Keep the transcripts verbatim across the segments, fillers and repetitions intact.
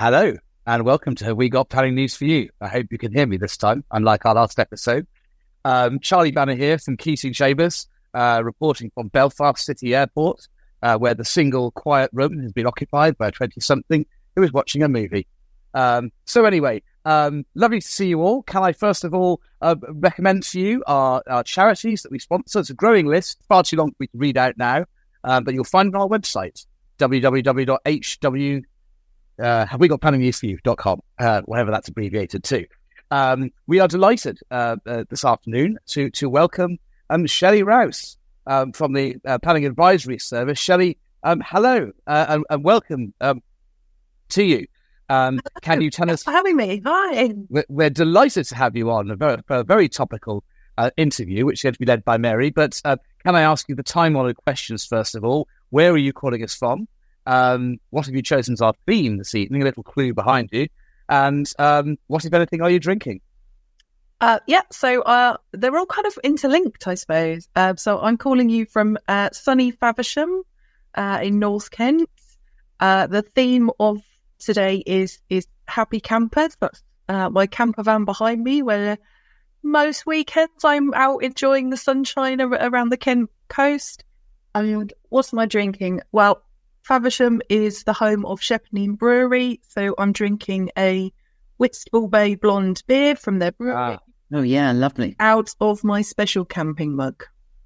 Hello, and welcome to We Got Planning News for You. I hope you can hear me this time, unlike our last episode. Um, Charlie Banner here from Keating Chambers, uh, reporting from Belfast City Airport, uh, where the single quiet room has been occupied by a twenty-something who is watching a movie. Um, so anyway, um, lovely to see you all. Can I first of all uh, recommend to you our, our charities that we sponsor? It's a growing list, far too long for me to read out now, um, but you'll find it on our website, w w w dot h w Uh, have we got planning news for you dot com, uh, whatever that's abbreviated to. Um, we are delighted uh, uh, this afternoon to to welcome um, Shelley Rouse um, from the uh, Planning Advisory Service. Shelley, um, hello uh, and, and welcome um, to you. Um, can you tell us? Thanks for having me. Hi. We're, we're delighted to have you on a very, a very topical uh, interview, which is going to be led by Mary. But uh, can I ask you the time-honoured questions first of all? Where are you calling us from? Um, what have you chosen as our theme this evening? A little clue behind you. And um, what, if anything, are you drinking? Uh, yeah, so uh, they're all kind of interlinked, I suppose. Uh, so I'm calling you from uh, sunny Faversham uh, in North Kent. Uh, the theme of today is is happy campers. That's uh, my camper van behind me, where most weekends I'm out enjoying the sunshine ar- around the Kent coast. And what am I drinking? Well, Faversham is the home of Sheppney Brewery, so I'm drinking a Whitstable Bay blonde beer from their brewery. Ah. Oh, yeah, lovely. Out of my special camping mug.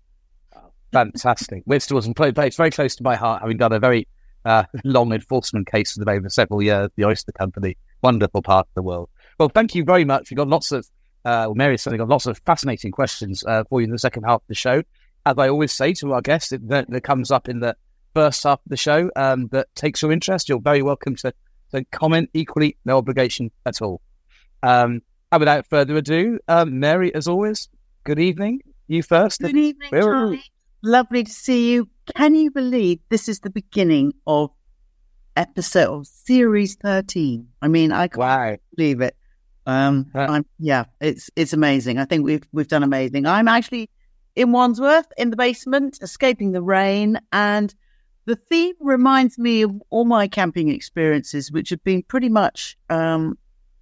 Fantastic. Whitstable's place very close to my heart, having done a very uh, long enforcement case for them over several years, the Oyster Company. Wonderful part of the world. Well, thank you very much. We've got lots of, uh, well, Mary's certainly got lots of fascinating questions uh, for you in the second half of the show. As I always say to our guests, it, that, that comes up in the first half of the show um, that takes your interest. You're very welcome to, to comment. Equally, no obligation at all. Um, and without further ado, um, Mary, as always, good evening. You first. Good evening, Where- Charlie. Lovely to see you. Can you believe this is the beginning of episode of series thirteen? I mean, I can't Wow. believe it. Um, Uh, I'm, yeah, it's it's amazing. I think we've we've done amazing. I'm actually in Wandsworth in the basement, escaping the rain, and the theme reminds me of all my camping experiences, which have been pretty much um,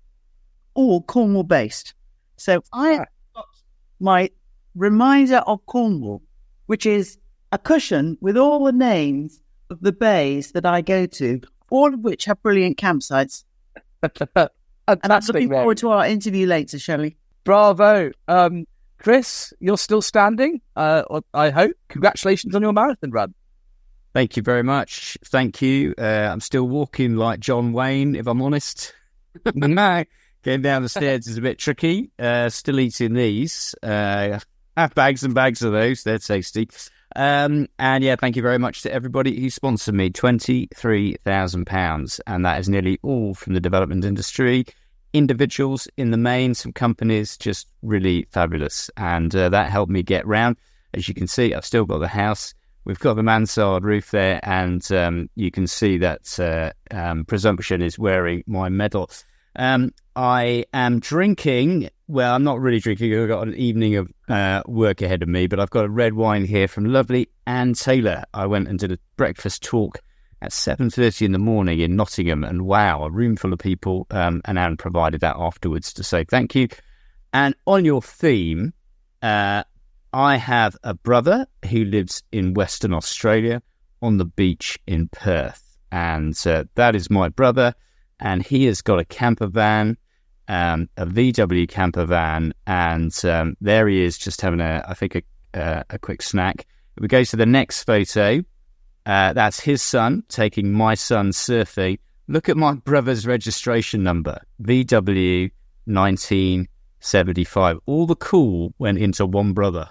all Cornwall based. So I have got my reminder of Cornwall, which is a cushion with all the names of the bays that I go to, all of which have brilliant campsites. And I'm Fantastic, looking Mary. forward to our interview later, Shelley. Bravo. Um, Chris, you're still standing, uh, I hope. Congratulations on your marathon run. Thank you very much. Thank you. Uh, I'm still walking like John Wayne, if I'm honest. No, getting down the stairs is a bit tricky. Uh, still eating these. Uh, have bags and bags of those. They're tasty. Um, and yeah, thank you very much to everybody who sponsored me. twenty-three thousand pounds. And that is nearly all from the development industry. Individuals in the main, some companies, just really fabulous. And uh, that helped me get round. As you can see, I've still got the house. We've got the mansard roof there, and um, you can see that uh, um, Presumption is wearing my medal. Um, I am drinking, well, I'm not really drinking, I've got an evening of uh, work ahead of me, but I've got a red wine here from lovely Anne Taylor. I went and did a breakfast talk at seven thirty in the morning in Nottingham, and wow, a room full of people, um, and Anne provided that afterwards to say thank you. And on your theme, uh, I have a brother who lives in Western Australia on the beach in Perth. And uh, that is my brother. And he has got a camper van, um, a V W camper van. And um, there he is just having, a, I think, a, uh, a quick snack. If we go to the next photo, uh, that's his son taking my son surfing. Look at my brother's registration number, V W nineteen seventy-five. All the cool went into one brother.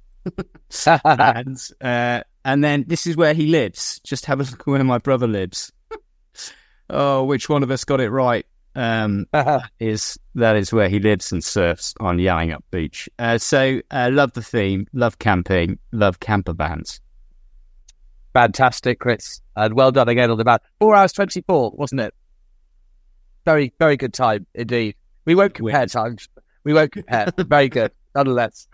and uh, and then this is where he lives. Just have a look where my brother lives. Oh, which one of us got it right? Um, is that is where he lives and surfs on Yallingup Beach. Uh, so uh, love the theme, love camping, love camper vans. Fantastic, Chris. And well done again on the bat. Four hours twenty-four, wasn't it? Very, very good time indeed. We won't compare Win. times. We won't compare. Very good, nonetheless.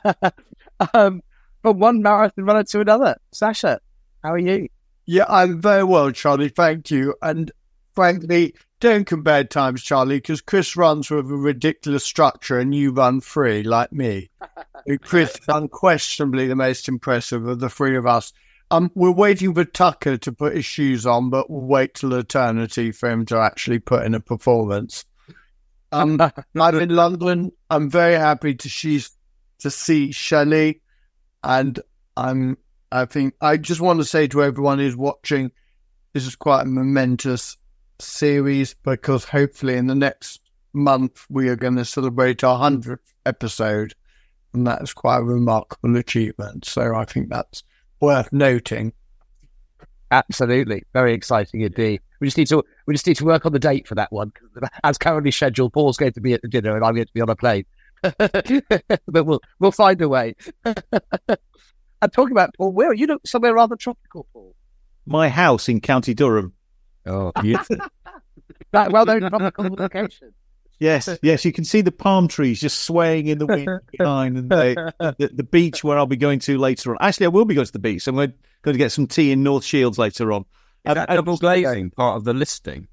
um, from one marathon runner to another. Sasha, how are you? Yeah, I'm very well, Charlie. Thank you. And frankly, don't compare times, Charlie, because Chris runs with a ridiculous structure and you run free, like me. Chris is unquestionably the most impressive of the three of us. Um, we're waiting for Tucker to put his shoes on, but we'll wait till eternity for him to actually put in a performance. Um, I'm in London. I'm very happy to see, to see Shelley, and I'm. I think I just want to say to everyone who's watching, this is quite a momentous series because hopefully in the next month we are going to celebrate our hundredth episode, and that's quite a remarkable achievement. So I think that's worth noting. Absolutely, very exciting indeed. We just need to we just need to work on the date for that one. As currently scheduled, Paul's going to be at the dinner and I'm going to be on a plane, but we'll we'll find a way. I'm talking about Paul. Where are you? Somewhere rather tropical, Paul. My house in County Durham. Oh, beautiful. That well-known tropical location. Yes, yes, you can see the palm trees just swaying in the wind behind, and the, the, the beach where I'll be going to later on. Actually, I will be going to the beach. So I'm going to get some tea in North Shields later on. Is that um, double glazing part of the listing?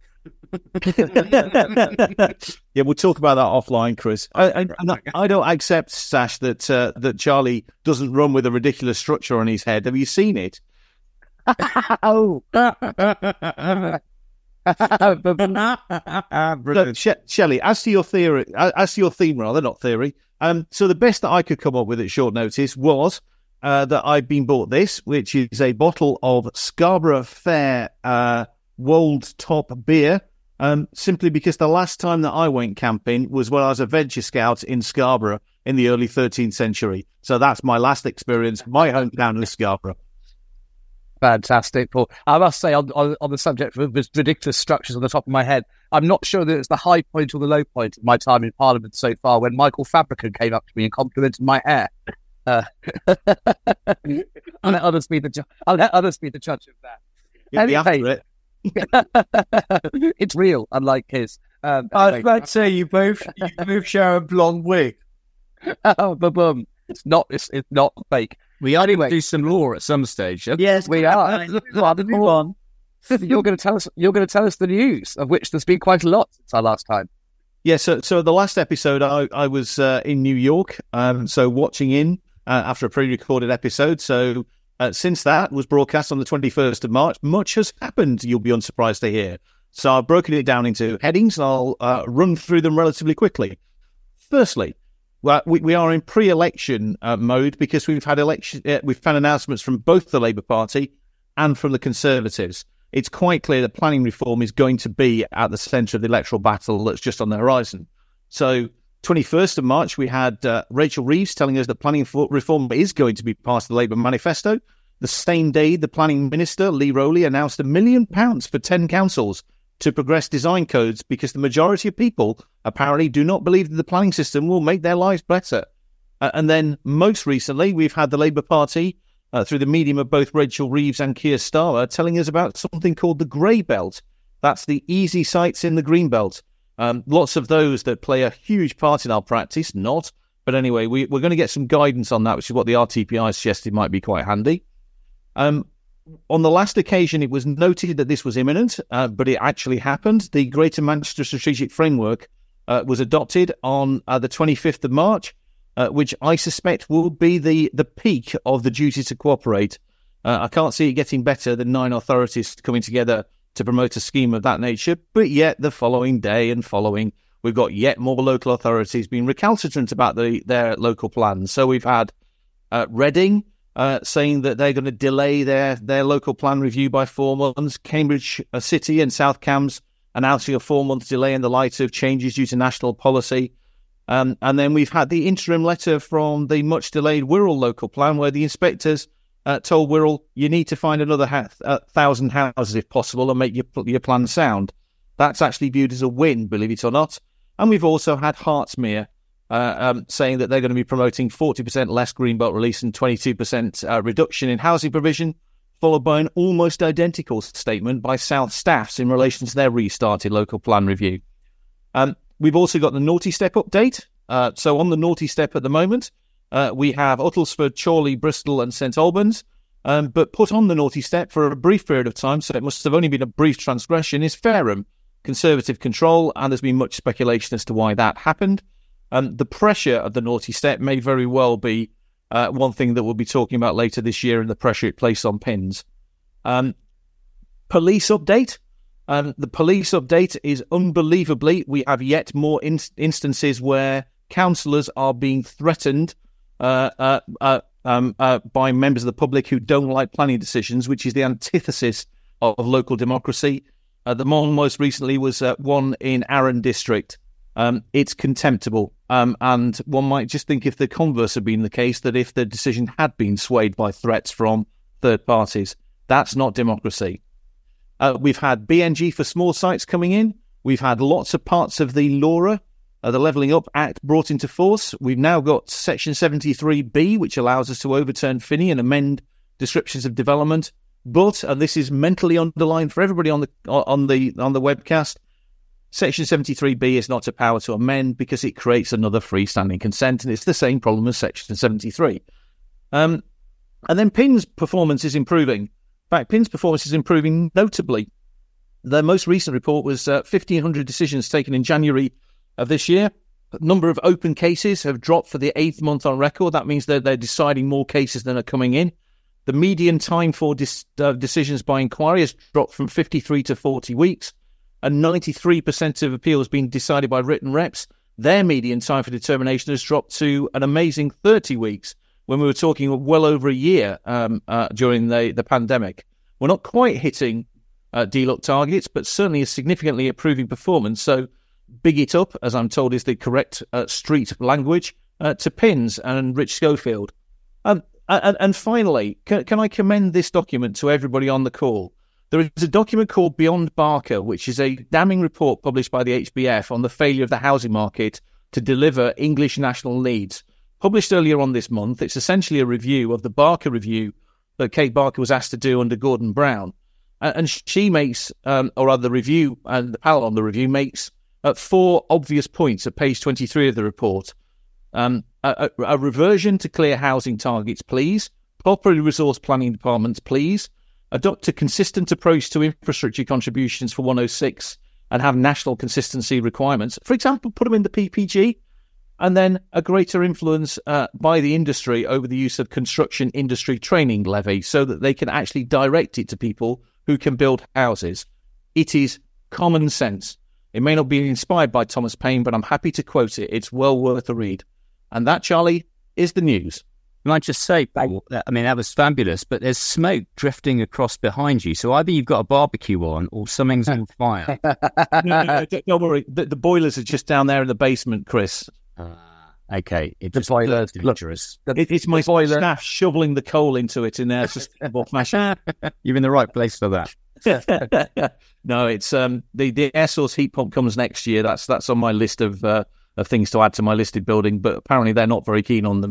Yeah, we'll talk about that offline, Chris. I, I, I don't accept, Sash, that uh, that Charlie doesn't run with a ridiculous structure on his head. Have you seen it? Oh. Look, she- Shelley, as to your theory, as to your theme, rather not theory. Um, so the best that I could come up with at short notice was uh, that I've been bought this, which is a bottle of Scarborough Fair uh, Wold Top beer. Um, simply because the last time that I went camping was when I was a venture scout in Scarborough in the early thirteenth century. So that's my last experience. My hometown is Scarborough. Fantastic, Paul. I must say, on, on, on the subject of ridiculous structures on the top of my head, I'm not sure that it's the high point or the low point of my time in Parliament so far when Michael Fabricant came up to me and complimented my hair. Uh, I'll let others be the ju- I'll let others be the judge of that. You'll be after it. It's real, unlike his. Um, I was anyway. about to say you both you both share a blonde wig. Oh, boom! It's not. It's, it's not fake. We are Anyway. going to do some law at some stage. Yeah? Yes, We are. Move on. You're going to tell us. You're going to tell us the news, of which there's been quite a lot since our last time. Yeah, so so the last episode, I, I was uh, in New York, um, so watching in uh, after a pre-recorded episode. So uh, since that was broadcast on the twenty-first of March, much has happened, you'll be unsurprised to hear. So I've broken it down into headings, and I'll uh, run through them relatively quickly. Firstly, well, we, we are in pre-election uh, mode because we've had election, uh, we've had announcements from both the Labour Party and from the Conservatives. It's quite clear that planning reform is going to be at the centre of the electoral battle that's just on the horizon. So, twenty-first of March, we had uh, Rachel Reeves telling us that planning reform is going to be part of the Labour manifesto. The same day, the planning minister, Lee Rowley, announced a million pounds for ten councils to progress design codes because the majority of people apparently do not believe that the planning system will make their lives better. Uh, and then, most recently, we've had the Labour Party, Uh, through the medium of both Rachel Reeves and Keir Starmer, telling us about something called the Grey Belt. That's the easy sites in the Green Belt. Um, lots of those that play a huge part in our practice, not. But anyway, we, we're going to get some guidance on that, which is what the R T P I suggested might be quite handy. Um, on the last occasion, it was noted that this was imminent, uh, but it actually happened. The Greater Manchester Strategic Framework uh, was adopted on uh, the twenty-fifth of March. Uh, which I suspect will be the, the peak of the duty to cooperate. Uh, I can't see it getting better than nine authorities coming together to promote a scheme of that nature, but yet the following day and following, we've got yet more local authorities being recalcitrant about the, their local plans. So we've had uh, Reading uh, saying that they're going to delay their, their local plan review by four months, Cambridge uh, City and South Cambs announcing a four-month delay in the light of changes due to national policy. Um, and then we've had the interim letter from the much-delayed Wirral local plan where the inspectors uh, told Wirral, you need to find another ha- uh, thousand houses if possible and make your, your plan sound. That's actually viewed as a win, believe it or not. And we've also had Hertsmere uh, um, saying that they're going to be promoting forty percent less Greenbelt release and twenty-two percent uh, reduction in housing provision, followed by an almost identical statement by South Staffs in relation to their restarted local plan review. Um, We've also got the Naughty Step update. Uh, so on the Naughty Step at the moment, uh, we have Uttlesford, Chorley, Bristol and St Albans. Um, but put on the Naughty Step for a brief period of time, so it must have only been a brief transgression, is Fareham. Conservative control, and there's been much speculation as to why that happened. Um, the pressure of the naughty step may very well be uh, one thing that we'll be talking about later this year, and the pressure it placed on Pins. Um, police update. Um, the police update is unbelievably, we have yet more in- instances where councillors are being threatened uh, uh, uh, um, uh, by members of the public who don't like planning decisions, which is the antithesis of, of local democracy. Uh, the one most recently was uh, one in Arran district. Um, it's contemptible. Um, and one might just think, if the converse had been the case, that if the decision had been swayed by threats from third parties, that's not democracy. Uh, we've had B N G for small sites coming in. We've had lots of parts of the LAURA, uh, the Levelling Up Act, brought into force. We've now got Section seventy-three B, which allows us to overturn Finney and amend descriptions of development. But, and this is mentally underlined for everybody on the on the on the webcast, Section seventy-three B is not a power to amend because it creates another freestanding consent, and it's the same problem as Section seventy-three. Um, and then Pins' performance is improving. In fact, Pins' performance is improving notably. Their most recent report was uh, fifteen hundred decisions taken in January of this year. The number of open cases have dropped for the eighth month on record. That means that they're deciding more cases than are coming in. The median time for dis- uh, decisions by inquiry has dropped from fifty-three to forty weeks, and ninety-three percent of appeals being decided by written reps. Their median time for determination has dropped to an amazing thirty weeks, when we were talking well over a year um, uh, during the, the pandemic. We're not quite hitting uh, D L U C targets, but certainly a significantly improving performance. So big it up, as I'm told is the correct uh, street language, uh, to Pins and Rich Schofield. Um, and, and finally, can, can I commend this document to everybody on the call? There is a document called Beyond Barker, which is a damning report published by the H B F on the failure of the housing market to deliver English national needs. Published earlier on this month, it's essentially a review of the Barker Review that Kate Barker was asked to do under Gordon Brown. And she makes, um, or rather the review, and the panel on the review makes uh, four obvious points at page twenty-three of the report. Um, a, a, a reversion to clear housing targets, please. Properly resourced planning departments, please. Adopt a consistent approach to infrastructure contributions for one oh six and have national consistency requirements. For example, put them in the P P G. And then a greater influence uh, by the industry over the use of construction industry training levy so that they can actually direct it to people who can build houses. It is common sense. It may not be inspired by Thomas Paine, but I'm happy to quote it. It's well worth a read. And that, Charlie, is the news. Can I just say, Paul, I mean, that was fabulous, but there's smoke drifting across behind you. So either you've got a barbecue on or something's on fire. no, no, no, don't worry. The, the boilers are just down there in the basement, Chris. Uh, okay. It the just boiler, looks dangerous. The, it, it's my boiler. staff shoveling the coal into it in their sustainable fashion. You're in the right place for that. No, it's um the, the air source heat pump comes next year. That's that's on my list of uh, of things to add to my listed building, but apparently they're not very keen on them.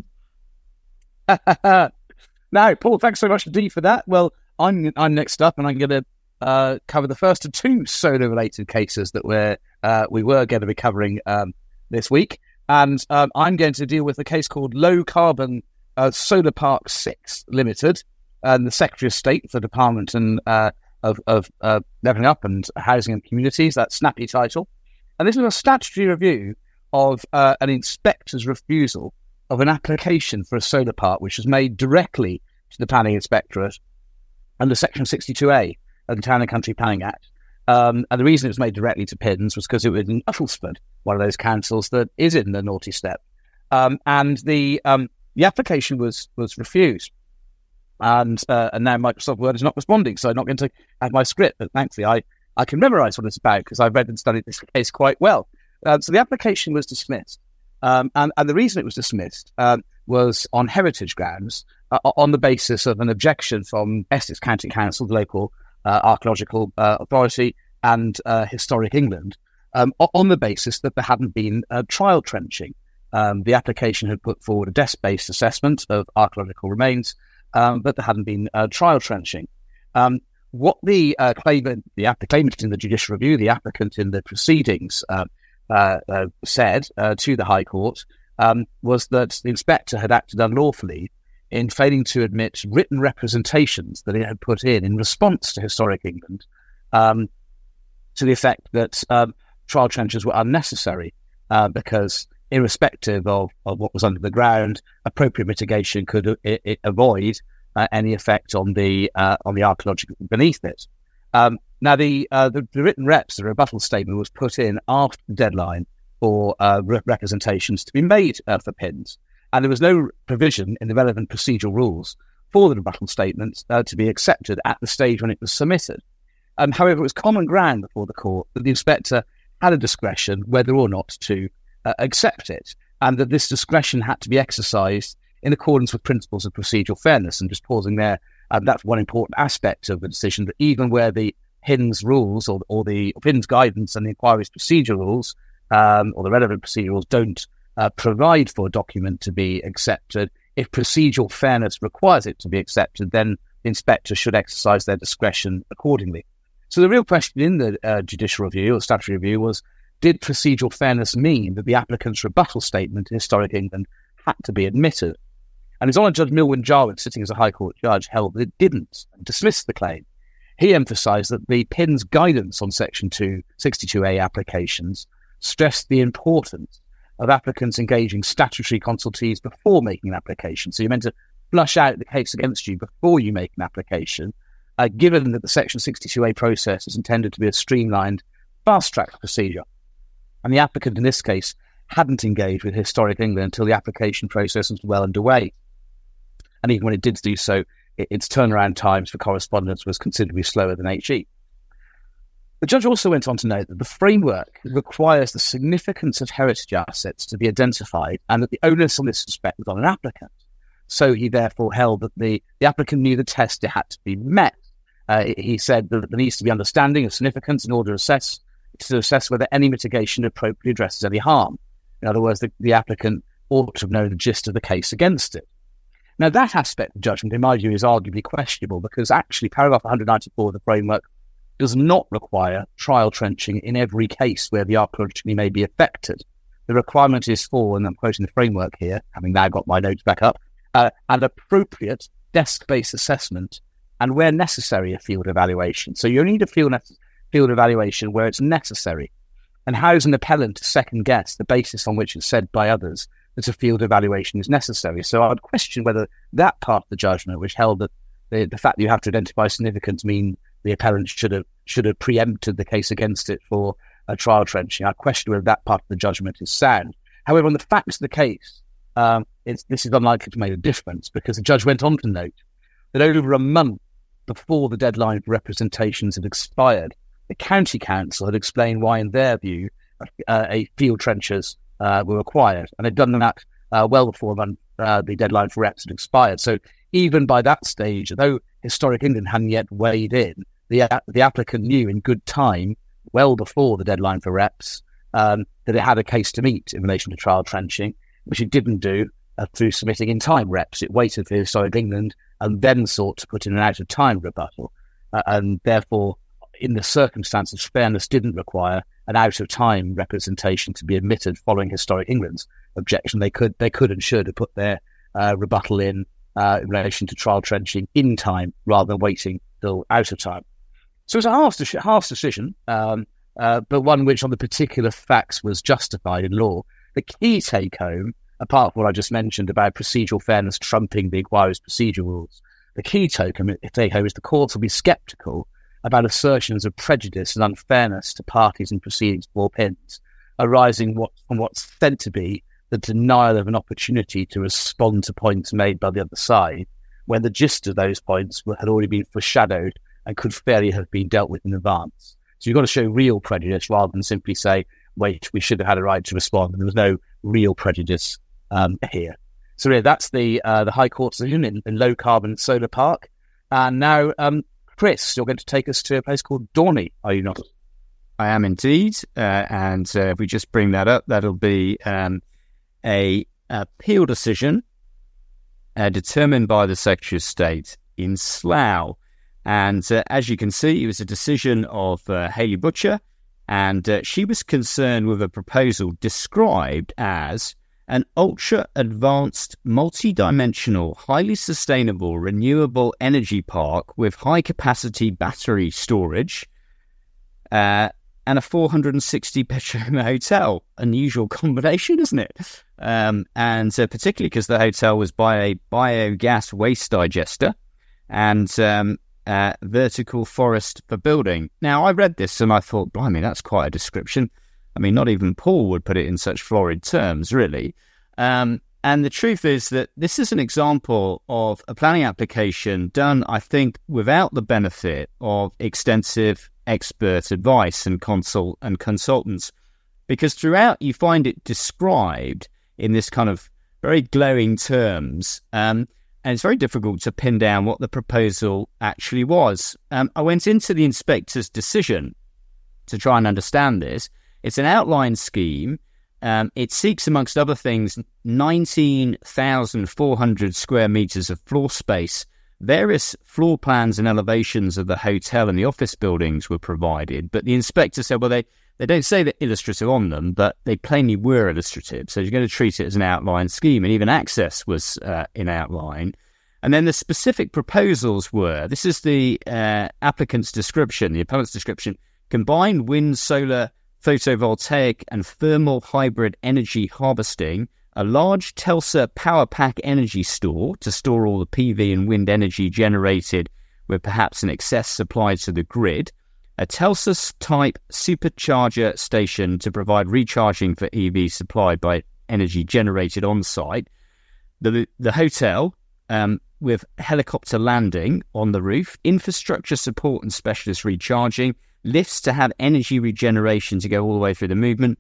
Now, Paul, thanks so much indeed for that. Well, I'm I'm next up, and I'm going to uh, cover the first of two solar-related cases that we're uh, we were going to be covering um, this week, and um, I'm going to deal with a case called Low Carbon uh, Solar Park Six Limited, and the Secretary of State for the Department and uh, of of uh, Levelling Up and Housing and Communities. That snappy title, and this is a statutory review of uh, an inspector's refusal of an application for a solar park, which was made directly to the Planning Inspectorate under Section sixty-two A of the Town and Country Planning Act. Um, and the reason it was made directly to Pins was because it was in Uttlesford, one of those councils that is in the naughty step. Um, and the um, the application was was refused. And uh, and now Microsoft Word is not responding, so I'm not going to add my script. But thankfully, I, I can memorise what it's about because I've read and studied this case quite well. Um, so the application was dismissed. Um, and, and the reason it was dismissed um, was on heritage grounds, uh, on the basis of an objection from Essex County Council, the local uh, archaeological uh, authority, and uh, Historic England, um, on the basis that there hadn't been uh, trial trenching. Um, the application had put forward a desk-based assessment of archaeological remains, um, but there hadn't been uh, trial trenching. Um, what the uh, claimant, the, app- the claimant in the judicial review, the applicant in the proceedings, uh, Uh, uh, said uh, to the High Court um, was that the inspector had acted unlawfully in failing to admit written representations that it had put in in response to Historic England um, to the effect that um, trial trenches were unnecessary uh, because irrespective of, of what was under the ground, appropriate mitigation could it, it avoid uh, any effect on the uh, on the archaeological beneath it. Um, now, the, uh, the the written reps, the rebuttal statement, was put in after the deadline for uh, re- representations to be made uh, for pins, and there was no provision in the relevant procedural rules for the rebuttal statement uh, to be accepted at the stage when it was submitted. Um, however, it was common ground before the court that the inspector had a discretion whether or not to uh, accept it, and that this discretion had to be exercised in accordance with principles of procedural fairness. And just pausing there, um, that's one important aspect of the decision, that even where the P I N's rules or, or the P I N's guidance and the inquiry's procedure rules um, or the relevant procedure rules don't uh, provide for a document to be accepted, if procedural fairness requires it to be accepted, then the inspector should exercise their discretion accordingly. So the real question in the uh, judicial review or statutory review was, did procedural fairness mean that the applicant's rebuttal statement in Historic England had to be admitted? And His Honour Judge Milwyn Jarwin, sitting as a High Court judge, held that it didn't and dismissed the claim. He emphasised that the P I N's guidance on Section two sixty-two A applications stressed the importance of applicants engaging statutory consultees before making an application. So you're meant to flush out the case against you before you make an application, uh, given that the Section sixty-two A process is intended to be a streamlined, fast-track procedure. And the applicant in this case hadn't engaged with Historic England until the application process was well underway. And even when it did do so, it, its turnaround times for correspondence was considerably slower than H E. The judge also went on to note that the framework requires the significance of heritage assets to be identified and that the onus on this respect was on an applicant. So he therefore held that the, the applicant knew the test it had to be met. Uh, he said that there needs to be understanding of significance in order to assess, to assess whether any mitigation appropriately addresses any harm. In other words, the, the applicant ought to have known the gist of the case against it. Now, that aspect of judgment, in my view, is arguably questionable because actually paragraph one ninety-four of the framework does not require trial trenching in every case where the archaeology may be affected. The requirement is for, and I'm quoting the framework here, having now got my notes back up, uh, an appropriate desk-based assessment and, where necessary, a field evaluation. So you only need a field, ne- field evaluation where it's necessary. And how's an appellant to second-guess the basis on which it's said by others that a field evaluation is necessary? So I would question whether that part of the judgment, which held that the, the fact that you have to identify significance mean the appellant should have should have preempted the case against it for a trial trenching. I question whether that part of the judgment is sound. However, on the facts of the case, um, it's, this is unlikely to make a difference because the judge went on to note that over a month before the deadline for representations had expired, the county council had explained why, in their view, uh, a field trenchers uh, were required, and had done that uh, well before a month, uh, the deadline for reps had expired. So even by that stage, though Historic England hadn't yet weighed in, the uh, the applicant knew in good time, well before the deadline for reps, um, that it had a case to meet in relation to trial trenching, which it didn't do uh, through submitting in time reps. It waited for Historic England and then sought to put in an out of time rebuttal, uh, and therefore, in the circumstances, fairness didn't require an out of time representation to be admitted following Historic England's objection. They could, they could and should have put their uh, rebuttal in uh, in relation to trial trenching in time rather than waiting till out of time. So it's a harsh, de- harsh decision, um, uh, but one which on the particular facts was justified in law. The key take-home, apart from what I just mentioned about procedural fairness trumping the inquiry's procedure rules, the key take-home is the courts will be sceptical about assertions of prejudice and unfairness to parties in proceedings before P I Ns, arising what, from what's said to be the denial of an opportunity to respond to points made by the other side, when the gist of those points had already been foreshadowed and could fairly have been dealt with in advance. So you've got to show real prejudice rather than simply say, wait, we should have had a right to respond. And there was no real prejudice um, here. So yeah, that's the uh, the High Court decision in, in Low Carbon Solar Park. And now, um, Chris, you're going to take us to a place called Dorney, are you not? I am indeed. Uh, and uh, if we just bring that up, that'll be um, a appeal decision uh, determined by the Secretary of State in Slough. And uh, as you can see, it was a decision of uh, Hayley Butcher, and uh, she was concerned with a proposal described as an ultra-advanced, multi-dimensional, highly sustainable, renewable energy park with high-capacity battery storage, uh, and a four hundred sixty bedroom hotel. Unusual combination, isn't it? Um, and uh, particularly because the hotel was by a biogas waste digester and um, uh, vertical forest for building. Now, I read this and I thought, blimey, that's quite a description. I mean, not even Paul would put it in such florid terms, really. Um, and the truth is that this is an example of a planning application done, I think, without the benefit of extensive expert advice and consult and consultants, because throughout you find it described in this kind of very glowing terms, um, and it's very difficult to pin down what the proposal actually was. Um, I went into the inspector's decision to try and understand this. It's an outline scheme. Um, it seeks, amongst other things, nineteen thousand four hundred square metres of floor space. Various floor plans and elevations of the hotel and the office buildings were provided, but the inspector said, well, they, they don't say they're illustrative on them, but they plainly were illustrative. So you're going to treat it as an outline scheme, and even access was uh, in outline. And then the specific proposals were, this is the uh, applicant's description, the appellant's description, combined wind, solar, photovoltaic and thermal hybrid energy harvesting, a large Telsa power pack energy store to store all the P V and wind energy generated with perhaps an excess supply to the grid, a Telsa type supercharger station to provide recharging for E V supplied by energy generated on site, the, the hotel um, with helicopter landing on the roof, infrastructure support and specialist recharging, lifts to have energy regeneration to go all the way through the movement,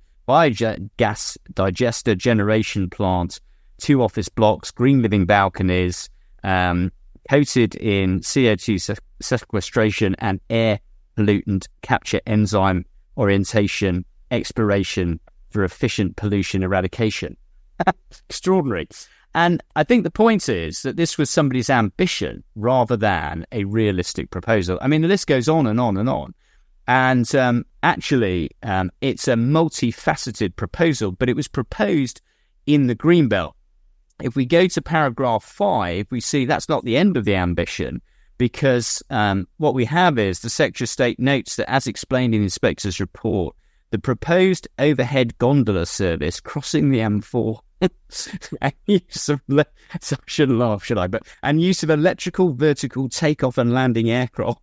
biogas digester generation plant, two office blocks, green living balconies, um, coated in C O two sequestration and air pollutant capture enzyme orientation, exploration for efficient pollution eradication. Extraordinary. And I think the point is that this was somebody's ambition rather than a realistic proposal. I mean, the list goes on and on and on. And um, actually, um, it's a multifaceted proposal, but it was proposed in the Greenbelt. If we go to paragraph five, we see that's not the end of the ambition, because um, what we have is the Secretary of State notes that, as explained in the inspector's report, the proposed overhead gondola service crossing the M four and use of le- so I shouldn't laugh, should I? But and use of electrical vertical takeoff and landing aircraft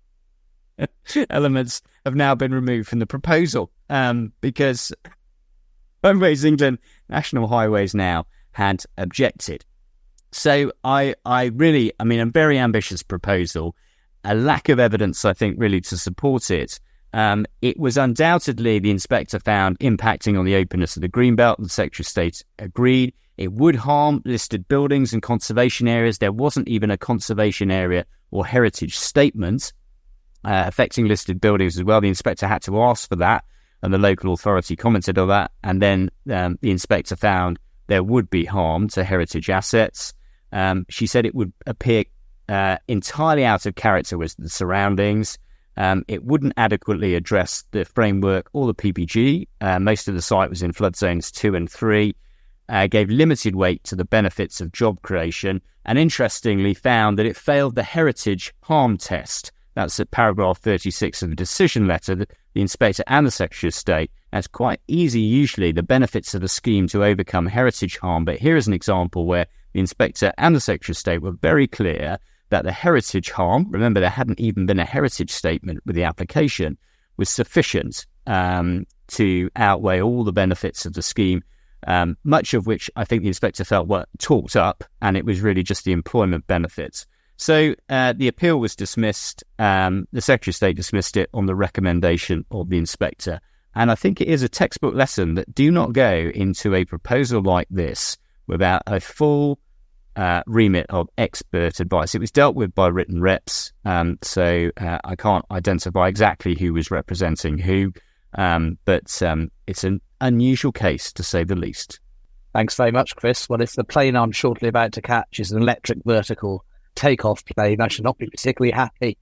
elements have now been removed from the proposal um, because Homeways England, National Highways now had objected. So I, I really, I mean, a very ambitious proposal, a lack of evidence, I think, really to support it. Um, it was undoubtedly, the inspector found, impacting on the openness of the Greenbelt. The Secretary of State agreed. It would harm listed buildings and conservation areas. There wasn't even a conservation area or heritage statement Uh, affecting listed buildings as well. The inspector had to ask for that, and the local authority commented on that. And then um, the inspector found there would be harm to heritage assets. Um, she said it would appear uh, entirely out of character with the surroundings. Um, it wouldn't adequately address the framework or the P P G. Uh, most of the site was in flood zones two and three. Uh, gave limited weight to the benefits of job creation, and interestingly found that it failed the heritage harm test. That's at paragraph thirty-six of the decision letter, the, the inspector and the Secretary of State. And it's quite easy, usually, the benefits of a scheme to overcome heritage harm. But here is an example where the inspector and the Secretary of State were very clear that the heritage harm, remember there hadn't even been a heritage statement with the application, was sufficient um, to outweigh all the benefits of the scheme, um, much of which I think the inspector felt were talked up, and it was really just the employment benefits. So uh, the appeal was dismissed. Um, the Secretary of State dismissed it on the recommendation of the inspector. And I think it is a textbook lesson that do not go into a proposal like this without a full uh, remit of expert advice. It was dealt with by written reps, um, so uh, I can't identify exactly who was representing who, um, but um, it's an unusual case, to say the least. Thanks very much, Chris. Well, if the plane I'm shortly about to catch is an electric vertical takeoff plane, I should not be particularly happy.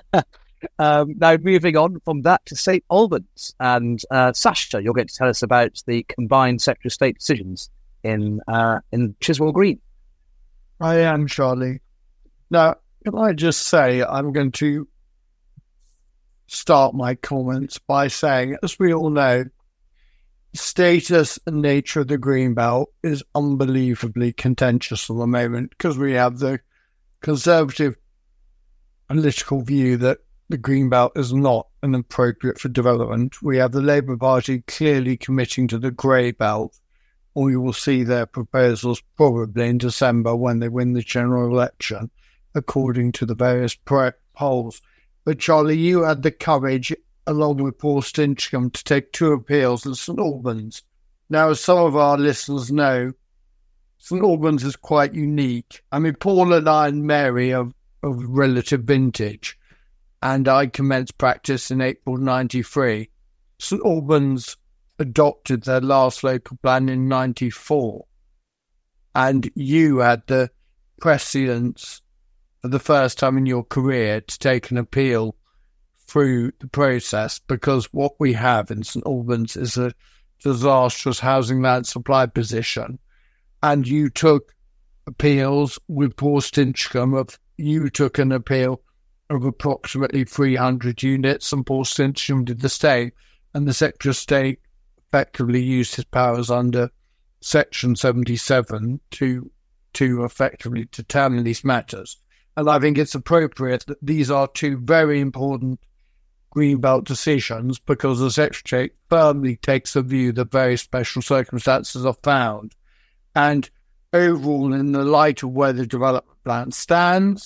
um, now, moving on from that to Saint Albans. And uh, Sasha, you're going to tell us about the combined Secretary of State decisions in uh, in Chiswell Green. I am, Charlie. Now, can I just say I'm going to start my comments by saying, as we all know, the status and nature of the Greenbelt is unbelievably contentious at the moment, because we have the Conservative political view that the Greenbelt is not an appropriate for development. We have the Labour Party clearly committing to the Grey Belt, or we will see their proposals probably in December when they win the general election, according to the various pro- polls. But Charlie, you had the courage, along with Paul Stinchcombe, to take two appeals at St Albans. Now, as some of our listeners know, St Albans is quite unique. I mean, Paul and I and Mary are of relative vintage, and I commenced practice in April ninety-three. St Albans adopted their last local plan in ninety-four, and you had the precedence for the first time in your career to take an appeal through the process, because what we have in St Albans is a disastrous housing land supply position, and you took appeals with Paul Stinchcombe of you took an appeal of approximately three hundred units, and Paul Stinchcombe did the same, and the Secretary of State effectively used his powers under Section seventy-seven to to effectively determine these matters. And I think it's appropriate that these are two very important Greenbelt decisions, because the Secretary of State firmly takes the view that very special circumstances are found. And overall, in the light of where the development plan stands,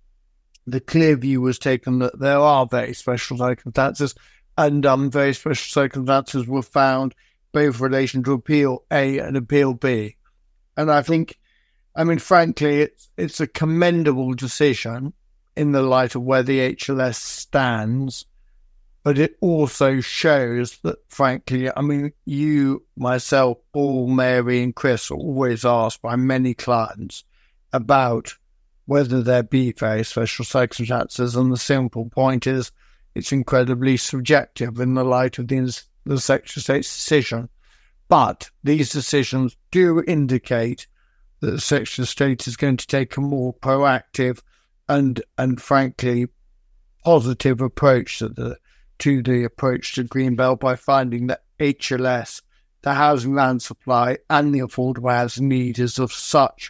the clear view was taken that there are very special circumstances, and um, very special circumstances were found both in relation to Appeal A and Appeal B. And I think, I mean, frankly, it's, it's a commendable decision in the light of where the H L S stands, but it also shows that, frankly, I mean, you, myself, Paul, Mary and Chris are always asked by many clients about whether there be very special circumstances, and the simple point is it's incredibly subjective in the light of the, the Secretary of State's decision. But these decisions do indicate that the Secretary of State is going to take a more proactive and, and frankly, positive approach to the to the approach to Greenbelt by finding that H L S, the housing land supply and the affordable housing need is of such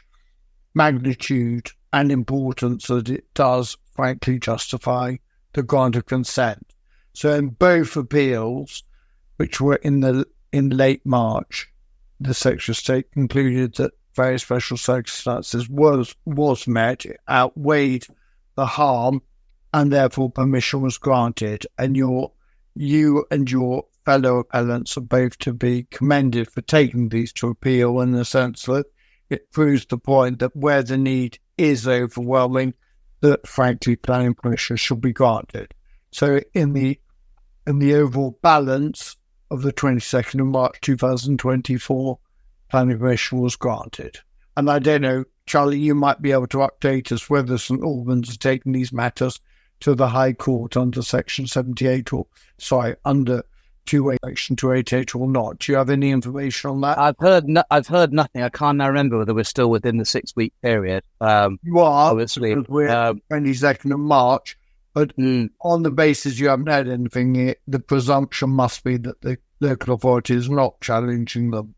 magnitude and importance that it does frankly justify the grant of consent. So in both appeals, which were in the in late March, the Secretary of State concluded that very special circumstances was was met, it outweighed the harm, and therefore permission was granted. And your you and your fellow appellants are both to be commended for taking these to appeal, in the sense that it proves the point that where the need is overwhelming, that frankly planning permission should be granted. So in the in the overall balance of the twenty-second of March two thousand twenty-four, planning permission was granted. And I don't know, Charlie, you might be able to update us whether St Albans has taken these matters to the High Court under Section seventy-eight, or, sorry, under two eighty, Section two eighty-eight or not. Do you have any information on that? I've heard no- I've heard nothing. I can't now remember whether we're still within the six-week period. Um, you are, obviously. because we're Um, twenty-second of March, but mm, on the basis you haven't had anything, it, the presumption must be that the local authority is not challenging them.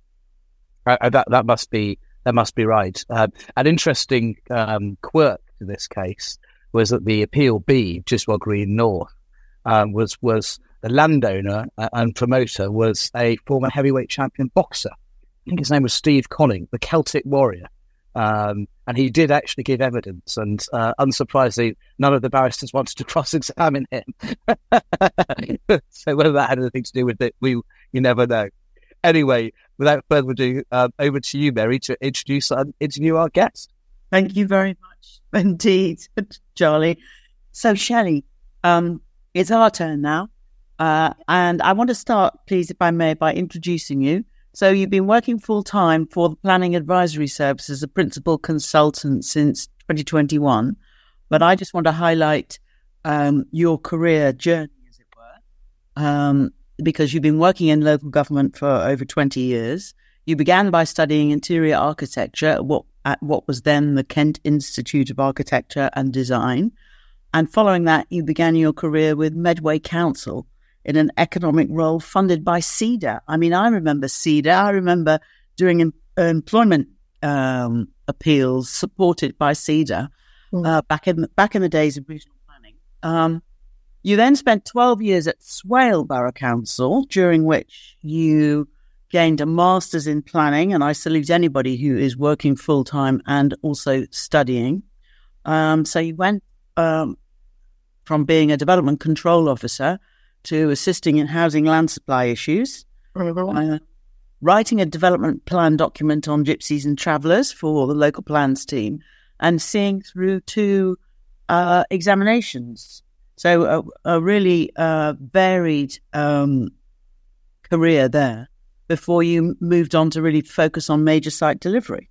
I- that that must be that must be right. Um, an interesting um, quirk to this case was that the Appeal B, Chiswell Green North, um, was was the landowner and promoter was a former heavyweight champion boxer. I think his name was Steve Conning, the Celtic Warrior. Um, and he did actually give evidence, and uh, unsurprisingly, none of the barristers wanted to cross-examine him. So whether that had anything to do with it, we you never know. Anyway, without further ado, um, over to you, Mary, to introduce and interview our guest. Thank you very much indeed, Charlie. So, Shelley, um, it's our turn now. Uh, and I want to start, please, if I may, by introducing you. So you've been working full-time for the Planning Advisory Service as a principal consultant since twenty twenty-one. But I just want to highlight um, your career journey, as it were, um, because you've been working in local government for over twenty years. You began by studying interior architecture at what, at what was then the Kent Institute of Architecture and Design. And following that, you began your career with Medway Council in an economic role funded by CEDA. I mean, I remember CEDA. I remember doing em- employment um, appeals supported by CEDA mm. uh, back in the, back in the days of regional planning. Um, you then spent twelve years at Swale Borough Council, during which you gained a master's in planning, and I salute anybody who is working full-time and also studying. Um, so you went um, from being a development control officer to assisting in housing land supply issues, uh, writing a development plan document on gypsies and travellers for the local plans team, and seeing through two uh, examinations. So a, a really uh, varied um, career there before you moved on to really focus on major site delivery.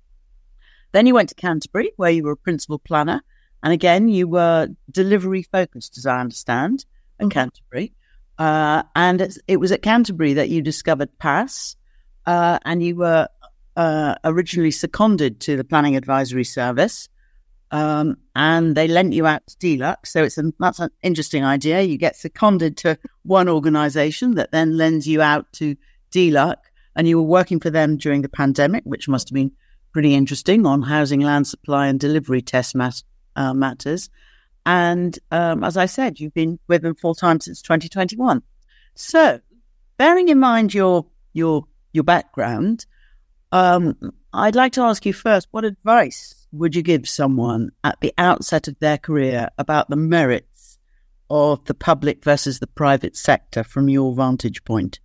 Then you went to Canterbury, where you were a principal planner. And again, you were delivery focused, as I understand, at mm-hmm. Canterbury. Uh, and it's, it was at Canterbury that you discovered P A S, uh, and you were uh, originally seconded to the Planning Advisory Service. Um, and they lent you out to D L U C. So it's a, that's an interesting idea. You get seconded to one organisation that then lends you out to D L U C, and you were working for them during the pandemic, which must have been pretty interesting, on housing, land supply and delivery test mat- uh, matters. And um, as I said, you've been with them full time since twenty twenty-one. So, bearing in mind your your your background, um, I'd like to ask you first, what advice would you give someone at the outset of their career about the merits of the public versus the private sector from your vantage point?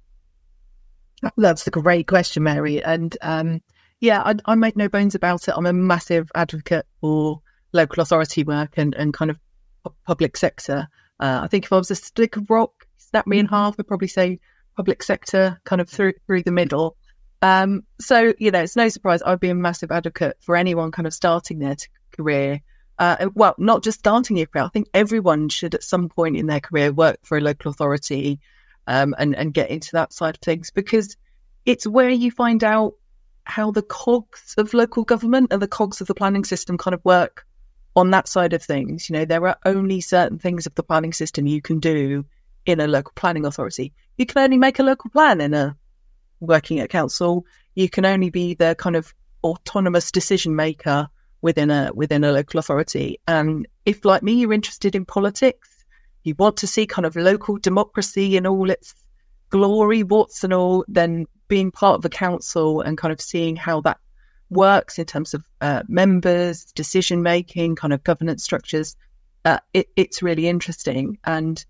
That's a great question, Mary. And um, yeah, I, I make no bones about it. I'm a massive advocate for local authority work and, and kind of public sector. Uh, I think if I was a stick of rock, snap me in half, I'd probably say public sector kind of through through the middle. Um, so, you know, it's no surprise I'd be a massive advocate for anyone kind of starting their t- career. Uh, well, not just starting your career. I think everyone should at some point in their career work for a local authority um, and, and get into that side of things, because it's where you find out how the cogs of local government and the cogs of the planning system kind of work on that side of things. You know, there are only certain things of the planning system you can do in a local planning authority. You can only make a local plan in a working at council. You can only be the kind of autonomous decision maker within a within a local authority. And if, like me, you're interested in politics, you want to see kind of local democracy in all its glory, warts and all, then being part of the council and kind of seeing how that works in terms of uh, members, decision making, kind of governance structures, uh, it, it's really interesting. And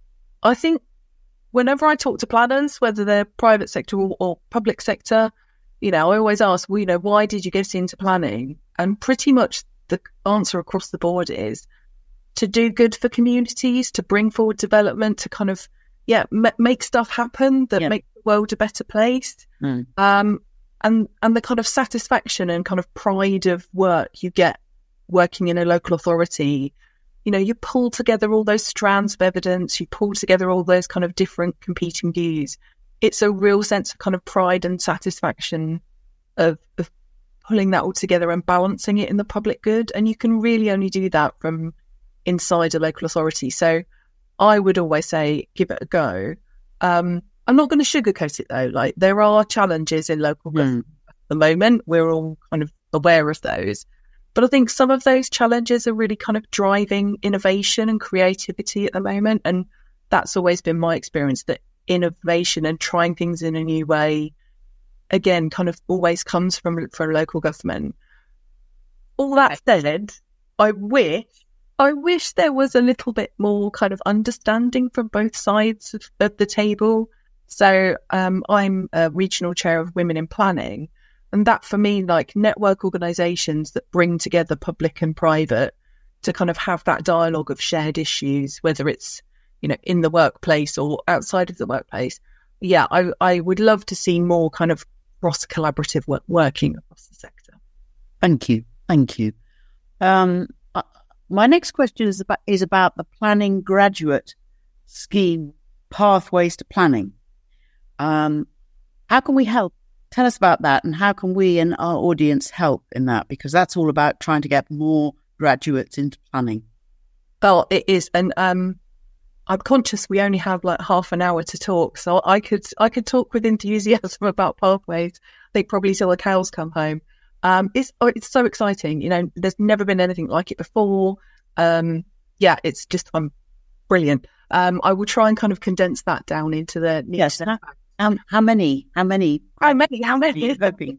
I think whenever I talk to planners, whether they're private sector or, or public sector, you know, I always ask, well, you know, why did you get into planning? And pretty much the answer across the board is to do good for communities, to bring forward development, to kind of, yeah, m- make stuff happen that yeah. make the world a better place. Mm. Um, and, and the kind of satisfaction and kind of pride of work you get working in a local authority. You know, you pull together all those strands of evidence, you pull together all those kind of different competing views. It's a real sense of kind of pride and satisfaction of, of pulling that all together and balancing it in the public good. And you can really only do that from inside a local authority. So I would always say, give it a go. Um, I'm not going to sugarcoat it though. Like, there are challenges in local mm. government at the moment. We're all kind of aware of those. But I think some of those challenges are really kind of driving innovation and creativity at the moment. And that's always been my experience, that innovation and trying things in a new way, again, kind of always comes from, from local government. All that said, I wish, I wish there was a little bit more kind of understanding from both sides of, of the table. So um, I'm a regional chair of Women in Planning. And that, for me, like network organisations that bring together public and private to kind of have that dialogue of shared issues, whether it's, you know, in the workplace or outside of the workplace. Yeah, I, I would love to see more kind of cross-collaborative work working across the sector. Thank you. Thank you. Um, uh, my next question is about, is about the planning graduate scheme, Pathways to Planning. Um, how can we help? Tell us about that, and how can we and our audience help in that? Because that's all about trying to get more graduates into planning. Well, it is, and um, I'm conscious we only have like half an hour to talk, so I could I could talk with enthusiasm about Pathways. I think probably till the cows come home. Um, it's oh, it's so exciting. You know, there's never been anything like it before. Um, yeah, it's just um, brilliant. Um, I will try and kind of condense that down into the yes. How, um, how many? How many? How many? How many?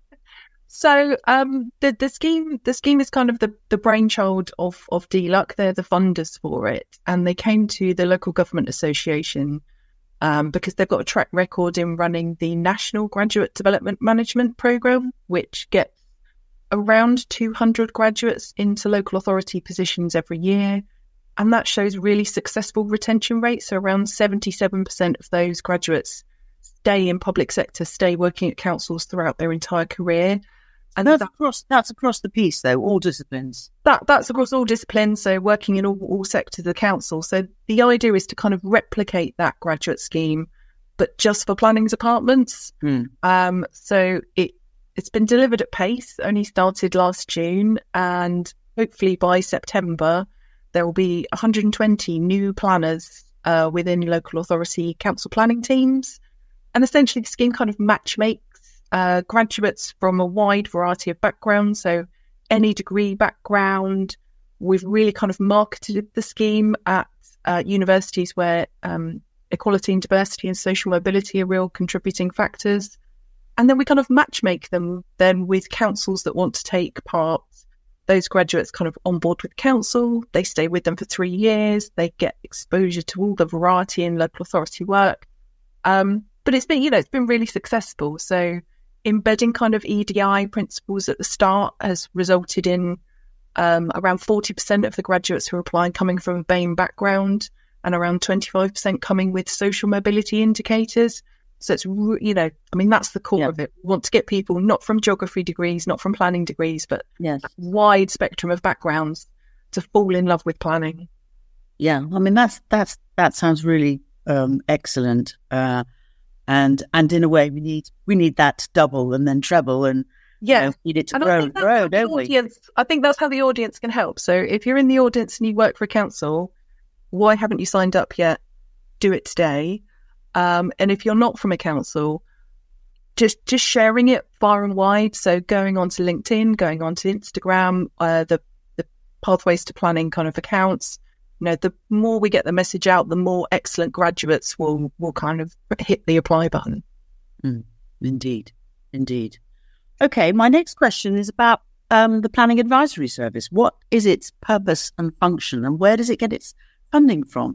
So um, the the scheme the scheme is kind of the, the brainchild of of D L U C. They're the funders for it, and they came to the Local Government Association um, because they've got a track record in running the National Graduate Development Management Programme, which gets around two hundred graduates into local authority positions every year, and that shows really successful retention rates. So around seventy-seven percent of those graduates stay in public sector, stay working at councils throughout their entire career. And that's, that, across, that's across the piece, though, all disciplines. That That's across all disciplines, so working in all, all sectors of the council. So the idea is to kind of replicate that graduate scheme, but just for planning departments. Hmm. Um, so it, it's been delivered at pace, only started last June, and hopefully by September there will be one hundred twenty new planners uh, within local authority council planning teams. And essentially the scheme kind of matchmakes Uh, graduates from a wide variety of backgrounds, so any degree background. We've really kind of marketed the scheme at uh, universities where um, equality and diversity and social mobility are real contributing factors. And then we kind of matchmake them then with councils that want to take part. Those graduates kind of on board with council, they stay with them for three years, they get exposure to all the variety in local authority work. Um, but it's been, you know, it's been really successful. So embedding kind of E D I principles at the start has resulted in um, around forty percent of the graduates who are applying coming from a BAME background, and around twenty-five percent coming with social mobility indicators. So it's, you know, I mean, that's the core yeah. of it. We want to get people not from geography degrees, not from planning degrees, but yes. a wide spectrum of backgrounds to fall in love with planning. Yeah, I mean, that's that's that sounds really um, excellent. Uh, and and in a way, we need we need that double and then treble, and yeah, you know, need it to and grow and grow, don't we? Audience, I think that's how the audience can help. So if you're in the audience and you work for a council, why haven't you signed up yet? Do it today. Um, and if you're not from a council, just just sharing it far and wide. So going onto LinkedIn, going onto Instagram, uh, the the Pathways to Planning kind of accounts. You know, the more we get the message out, the more excellent graduates will will kind of hit the apply button. Mm, indeed, indeed. Okay, my next question is about um, the Planning Advisory Service. What is its purpose and function, and where does it get its funding from?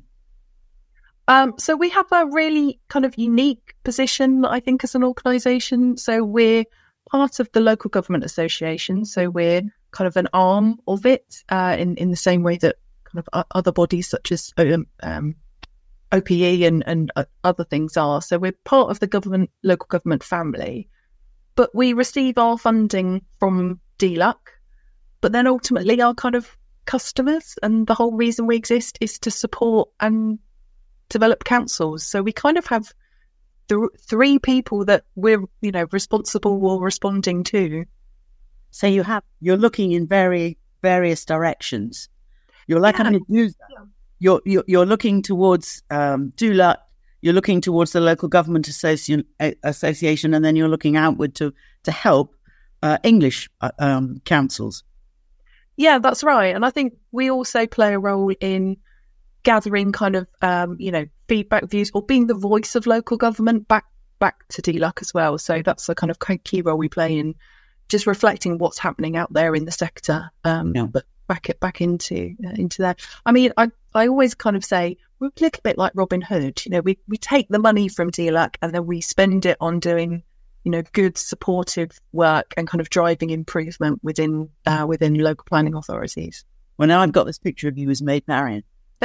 Um, so we have a really kind of unique position, I think, as an organisation. So we're part of the Local Government Association. So we're kind of an arm of it uh, in, in the same way that kind of other bodies such as um, um, O P E and, and uh, other things are. So we're part of the government, local government family. But we receive our funding from D L U C. But then ultimately our kind of customers, and the whole reason we exist is to support and develop councils. So we kind of have th- three people that we're, you know, responsible or responding to. So you have, you're looking in very various directions. You're like, Yeah. I'm going to use that. You're, you're, you're looking towards um, D L U C, you're looking towards the Local Government Associ- Association, and then you're looking outward to, to help uh, English uh, um, councils. Yeah, that's right. And I think we also play a role in gathering kind of, um, you know, feedback, views, or being the voice of local government back back to D L U C as well. So that's the kind of key role we play in just reflecting what's happening out there in the sector, um, Yeah. but back it back into uh, into that. I mean, I, I always kind of say we're a little bit like Robin Hood. You know, we, we take the money from D L U C and then we spend it on doing, you know, good supportive work and kind of driving improvement within uh, within local planning authorities. Well, now I've got this picture of you as Maid Marian.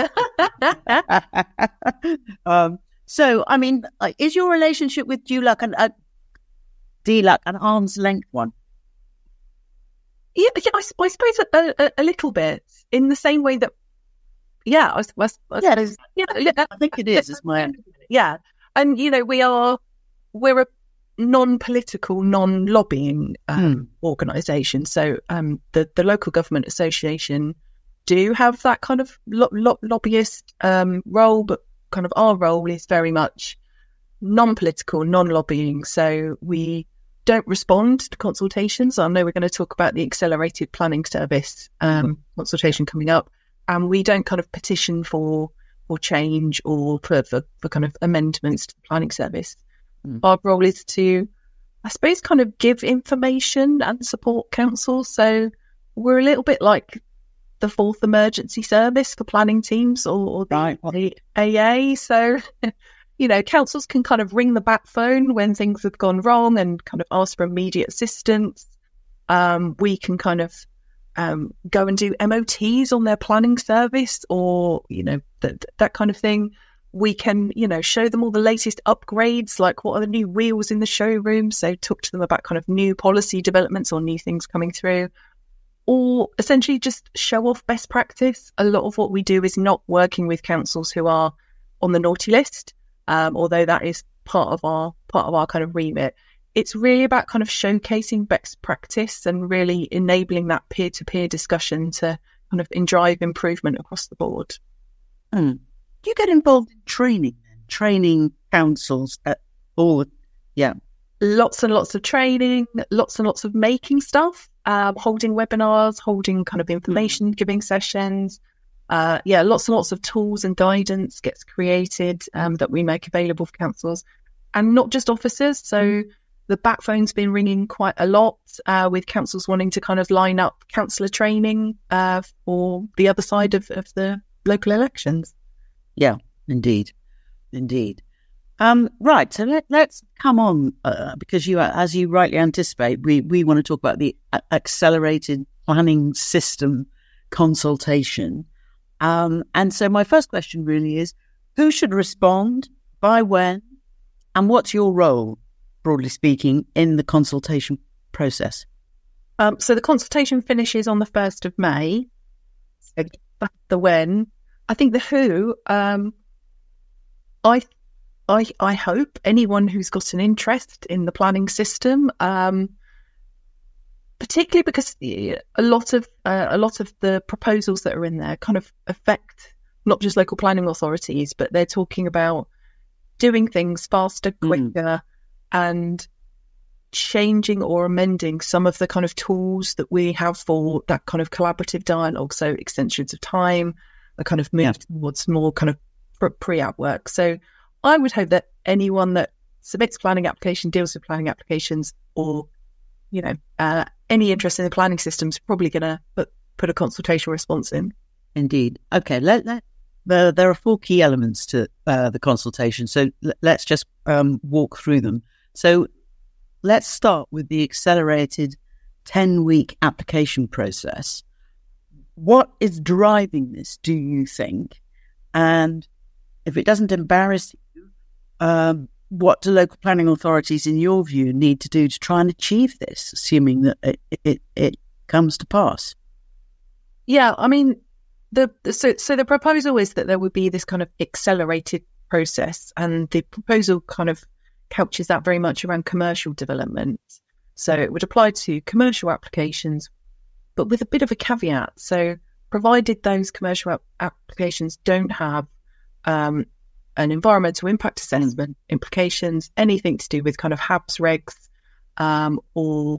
um, so, I mean, uh, is your relationship with D L U C and uh, D L U C an arm's length one? Yeah, yeah, I, I suppose a, a, a little bit in the same way that, yeah, I, I, I, Yeah, it is. yeah, yeah, I think it is. Is my yeah, and you know, we are we're a non-political, non-lobbying um, Hmm. organisation. So, um, the the Local Government Association do have that kind of lo- lo- lobbyist um, role, but kind of our role is very much non-political, non-lobbying. So we don't respond to consultations. I know we're going to talk about the accelerated planning service um, consultation coming up, and we don't kind of petition for or change or for, for, for kind of amendments to the planning service. Mm. Our role is to, I suppose, kind of give information and support council. So we're a little bit like the fourth emergency service for planning teams or, or the, Right. the A A. So, you know, councils can kind of ring the bat phone when things have gone wrong and kind of ask for immediate assistance. Um, we can kind of um, go and do M O Ts on their planning service or, you know, that that kind of thing. We can, you know, show them all the latest upgrades, like what are the new wheels in the showroom. So talk to them about kind of new policy developments or new things coming through. Or essentially just show off best practice. A lot of what we do is not working with councils who are on the naughty list, um, although that is part of our part of our kind of remit. It's really about kind of showcasing best practice and really enabling that peer-to-peer discussion to kind of drive improvement across the board. Mm. Do you get involved in training then? Training councils at all? Yeah. Lots and lots of training, lots and lots of making stuff, um, holding webinars, holding kind of information giving sessions. Uh, yeah, lots and lots of tools and guidance gets created um, that we make available for councils, and not just officers. So mm. the bat phone's been ringing quite a lot uh, with councils wanting to kind of line up councillor training uh, for the other side of, of the local elections. Yeah, indeed. Indeed. Um, right, so let, let's come on, uh, because you, as you rightly anticipate, we, we want to talk about the a- accelerated planning system consultation. Um, and so my first question really is, who should respond, by when, and what's your role, broadly speaking, in the consultation process? Um, so the consultation finishes on the first of May. So that's the when. I think the who, um, I I, I hope anyone who's got an interest in the planning system, um, particularly because a lot of uh, a lot of the proposals that are in there kind of affect not just local planning authorities, but they're talking about doing things faster, quicker, mm. and changing or amending some of the kind of tools that we have for that kind of collaborative dialogue. So extensions of time, the kind of move yeah. towards more kind of pre-app work. So I would hope that anyone that submits planning application, deals with planning applications, or, you know, uh, any interest in the planning system is probably going to put, put a consultation response in. Indeed. Okay. Let, let, there, there are four key elements to uh, the consultation. So l- let's just um, walk through them. So let's start with the accelerated ten-week application process. What is driving this, do you think? And if it doesn't embarrass you, um, what do local planning authorities, in your view, need to do to try and achieve this, assuming that it, it, it comes to pass? Yeah, I mean, the so so the proposal is that there would be this kind of accelerated process, and the proposal kind of couches that very much around commercial development. So it would apply to commercial applications, but with a bit of a caveat. So provided those commercial ap- applications don't have um, an environmental impact assessment, implications, anything to do with kind of H A B S regs, um, or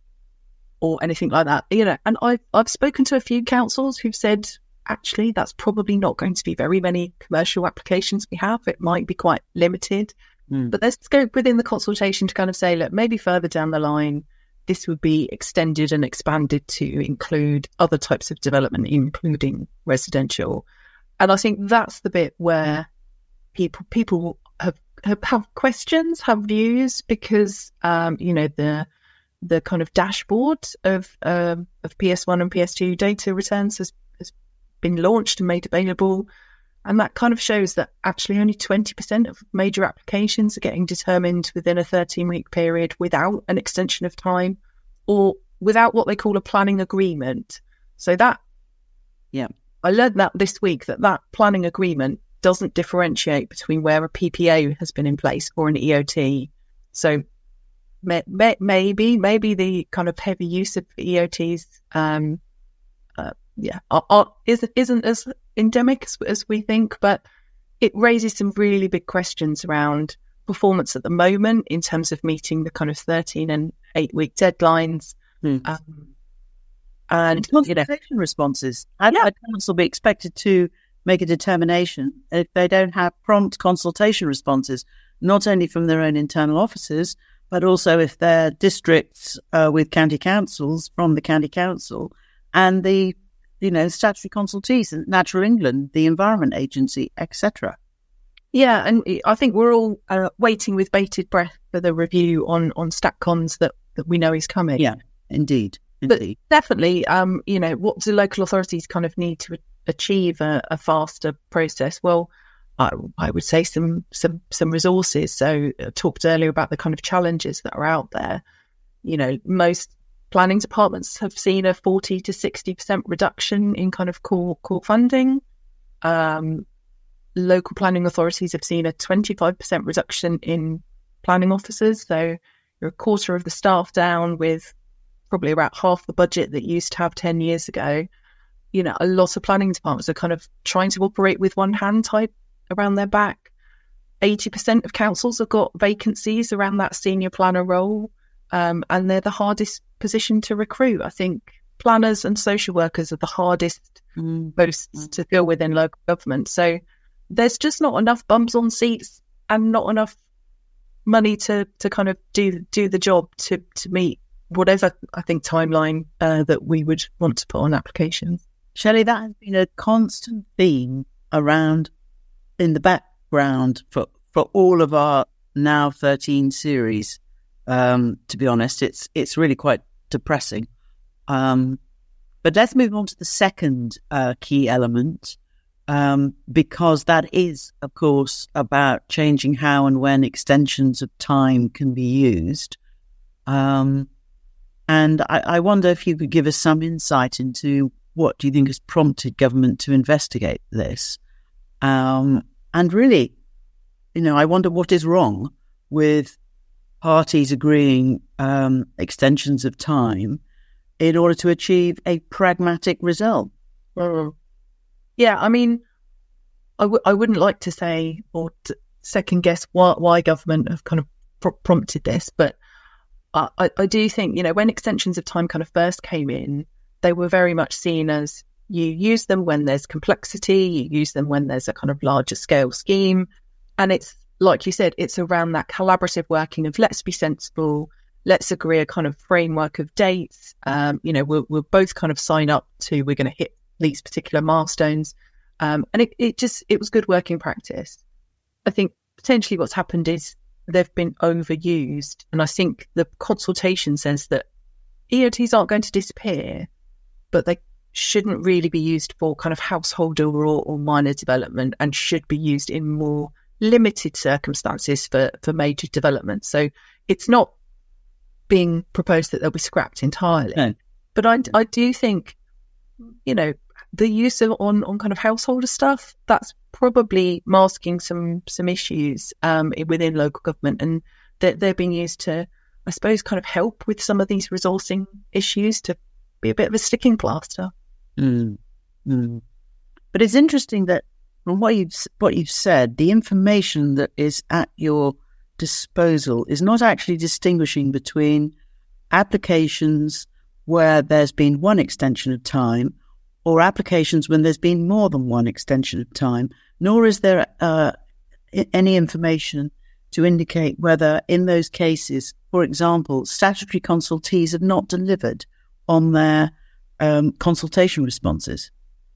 or anything like that, you know. And I've I've spoken to a few councils who've said, actually, that's probably not going to be very many commercial applications we have. It might be quite limited, mm. but there's scope within the consultation to kind of say, look, maybe further down the line, this would be extended and expanded to include other types of development, including residential. And I think that's the bit where people people have have, have questions, have views, because um, you know the the kind of dashboard of um, of P S one and P S two data returns has, has been launched and made available, and that kind of shows that actually only twenty percent of major applications are getting determined within a thirteen week period without an extension of time or without what they call a planning agreement. So that, yeah. I learned that this week, that that planning agreement doesn't differentiate between where a P P A has been in place or an E O T. So may, may, maybe maybe the kind of heavy use of E O Ts um, uh, yeah, are, are, isn't isn't as endemic as, as we think, but it raises some really big questions around performance at the moment in terms of meeting the kind of thirteen and eight week deadlines. Mm. Um, and, and you know, consultation responses. How Yeah. yeah. council be expected to make a determination if they don't have prompt consultation responses, not only from their own internal officers, but also if they're districts uh, with county councils from the county council and the, you know, statutory consultees, Natural England, the Environment Agency, et cetera. Yeah, and I think we're all uh, waiting with bated breath for the review on on StatCons that, that we know is coming. Yeah, indeed. But indeed. definitely, um, you know, what do local authorities kind of need to achieve a, a faster process? Well, I, I would say some some some resources. So I talked earlier about the kind of challenges that are out there. You know, most planning departments have seen a forty to sixty percent reduction in kind of core core funding. Um, local planning authorities have seen a twenty-five percent reduction in planning officers. So you're a quarter of the staff down with probably about half the budget that you used to have ten years ago. You know, a lot of planning departments are kind of trying to operate with one hand tied around their back. eighty percent of councils have got vacancies around that senior planner role, um, and they're the hardest position to recruit. I think planners and social workers are the hardest Mm. posts Mm. to fill within local government. So there's just not enough bums on seats and not enough money to to kind of do do the job to to meet whatever, I think, timeline uh, that we would want to put on applications. Shelley, that has been a constant theme around in the background for, for all of our now thirteen series. Um, to be honest, it's it's really quite depressing. Um, but let's move on to the second uh, key element, um, because that is, of course, about changing how and when extensions of time can be used. Um, and I, I wonder if you could give us some insight into what do you think has prompted government to investigate this? Um, and really, you know, I wonder what is wrong with parties agreeing um, extensions of time in order to achieve a pragmatic result. Mm. Yeah, I mean, I, w- I wouldn't like to say or to second guess why, why government have kind of pr- prompted this, but I, I, I do think, you know, when extensions of time kind of first came in, they were very much seen as you use them when there's complexity, you use them when there's a kind of larger scale scheme. And it's, like you said, it's around that collaborative working of let's be sensible, let's agree a kind of framework of dates. Um, you know, we'll, we'll both kind of sign up to, we're going to hit these particular milestones. Um, and it, it just, it was good working practice. I think potentially what's happened is they've been overused. And I think the consultation says that E O Ts aren't going to disappear, but they shouldn't really be used for kind of householder or, or minor development and should be used in more limited circumstances for, for major development. So it's not being proposed that they'll be scrapped entirely. No. But I, I do think, you know, the use of on, on kind of householder stuff, that's probably masking some some issues um, within local government, and they're, they're being used to, I suppose, kind of help with some of these resourcing issues to be a bit of a sticking plaster. Mm. Mm. But it's interesting that from what you've what you've said, the information that is at your disposal is not actually distinguishing between applications where there's been one extension of time or applications when there's been more than one extension of time, nor is there uh, any information to indicate whether in those cases, for example, statutory consultees have not delivered on their um, consultation responses.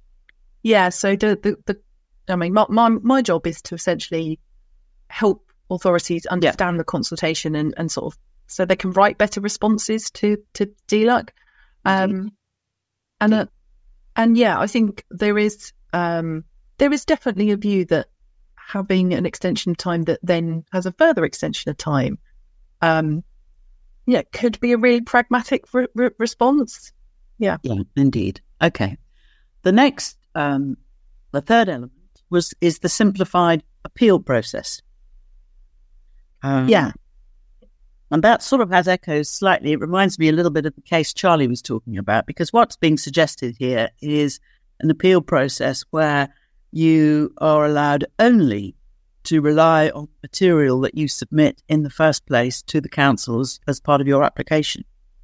Yeah, so the, the, the I mean, my, my my job is to essentially help authorities understand yeah. the consultation and, and sort of so they can write better responses to to D L U C. Um, mm-hmm. and uh, and yeah, I think there is um, there is definitely a view that having an extension of time that then has a further extension of time, um, yeah, could be a really pragmatic re- re- response. Yeah, yeah, indeed. Okay, the next, um, the third element was is the simplified appeal process. Um, yeah, And that sort of has echoes slightly. It reminds me a little bit of the case Charlie was talking about, because what's being suggested here is an appeal process where you are allowed only to rely on material that you submit in the first place to the councils as part of your application.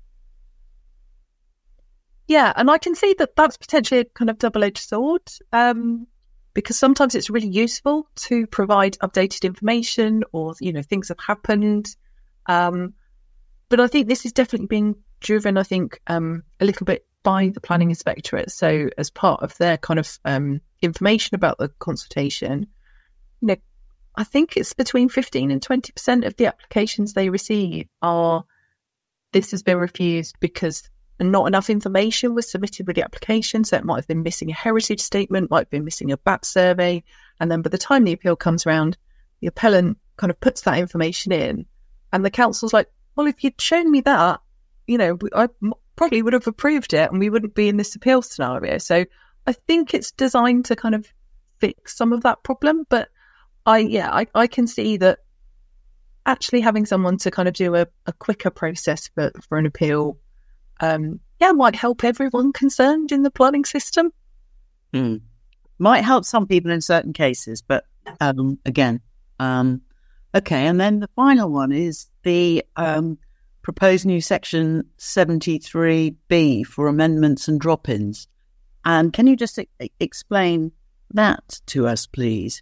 Yeah, and I can see that that's potentially a kind of double-edged sword, um, because sometimes it's really useful to provide updated information, or, you know, things have happened. Um, but I think this is definitely being driven, I think, um, a little bit by the Planning Inspectorate. So as part of their kind of um, information about the consultation, you know, I think it's between fifteen and twenty percent of the applications they receive are, this has been refused because not enough information was submitted with the application. So it might have been missing a heritage statement, might have been missing a B A P survey. And then by the time the appeal comes around, the appellant kind of puts that information in. And the council's like, well, if you'd shown me that, you know, I probably would have approved it and we wouldn't be in this appeal scenario. So I think it's designed to kind of fix some of that problem. But I, yeah, I, I can see that actually having someone to kind of do a, a quicker process for, for an appeal, um, yeah, might help everyone concerned in the planning system. Mm. Might help some people in certain cases, but um, again, um, okay. And then the final one is the um, proposed new section seventy-three B for amendments and drop-ins. And can you just e- explain that to us, please?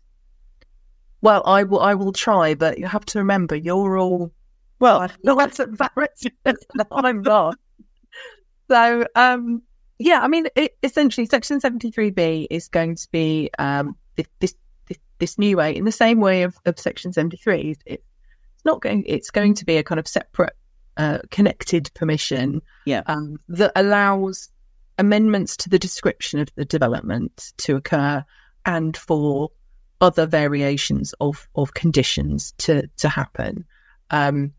Well, I will. I will try, but you have to remember, you're all well. No, that's embarrassing. I'm not. So, um, yeah, I mean, it, essentially, Section seventy-three B is going to be um, this, this this this new way, in the same way of, of Section seventy-three. It, it's not going. It's going to be a kind of separate, uh, connected permission, yeah, um, that allows amendments to the description of the development to occur, and for other variations of, of conditions to, to happen. Um,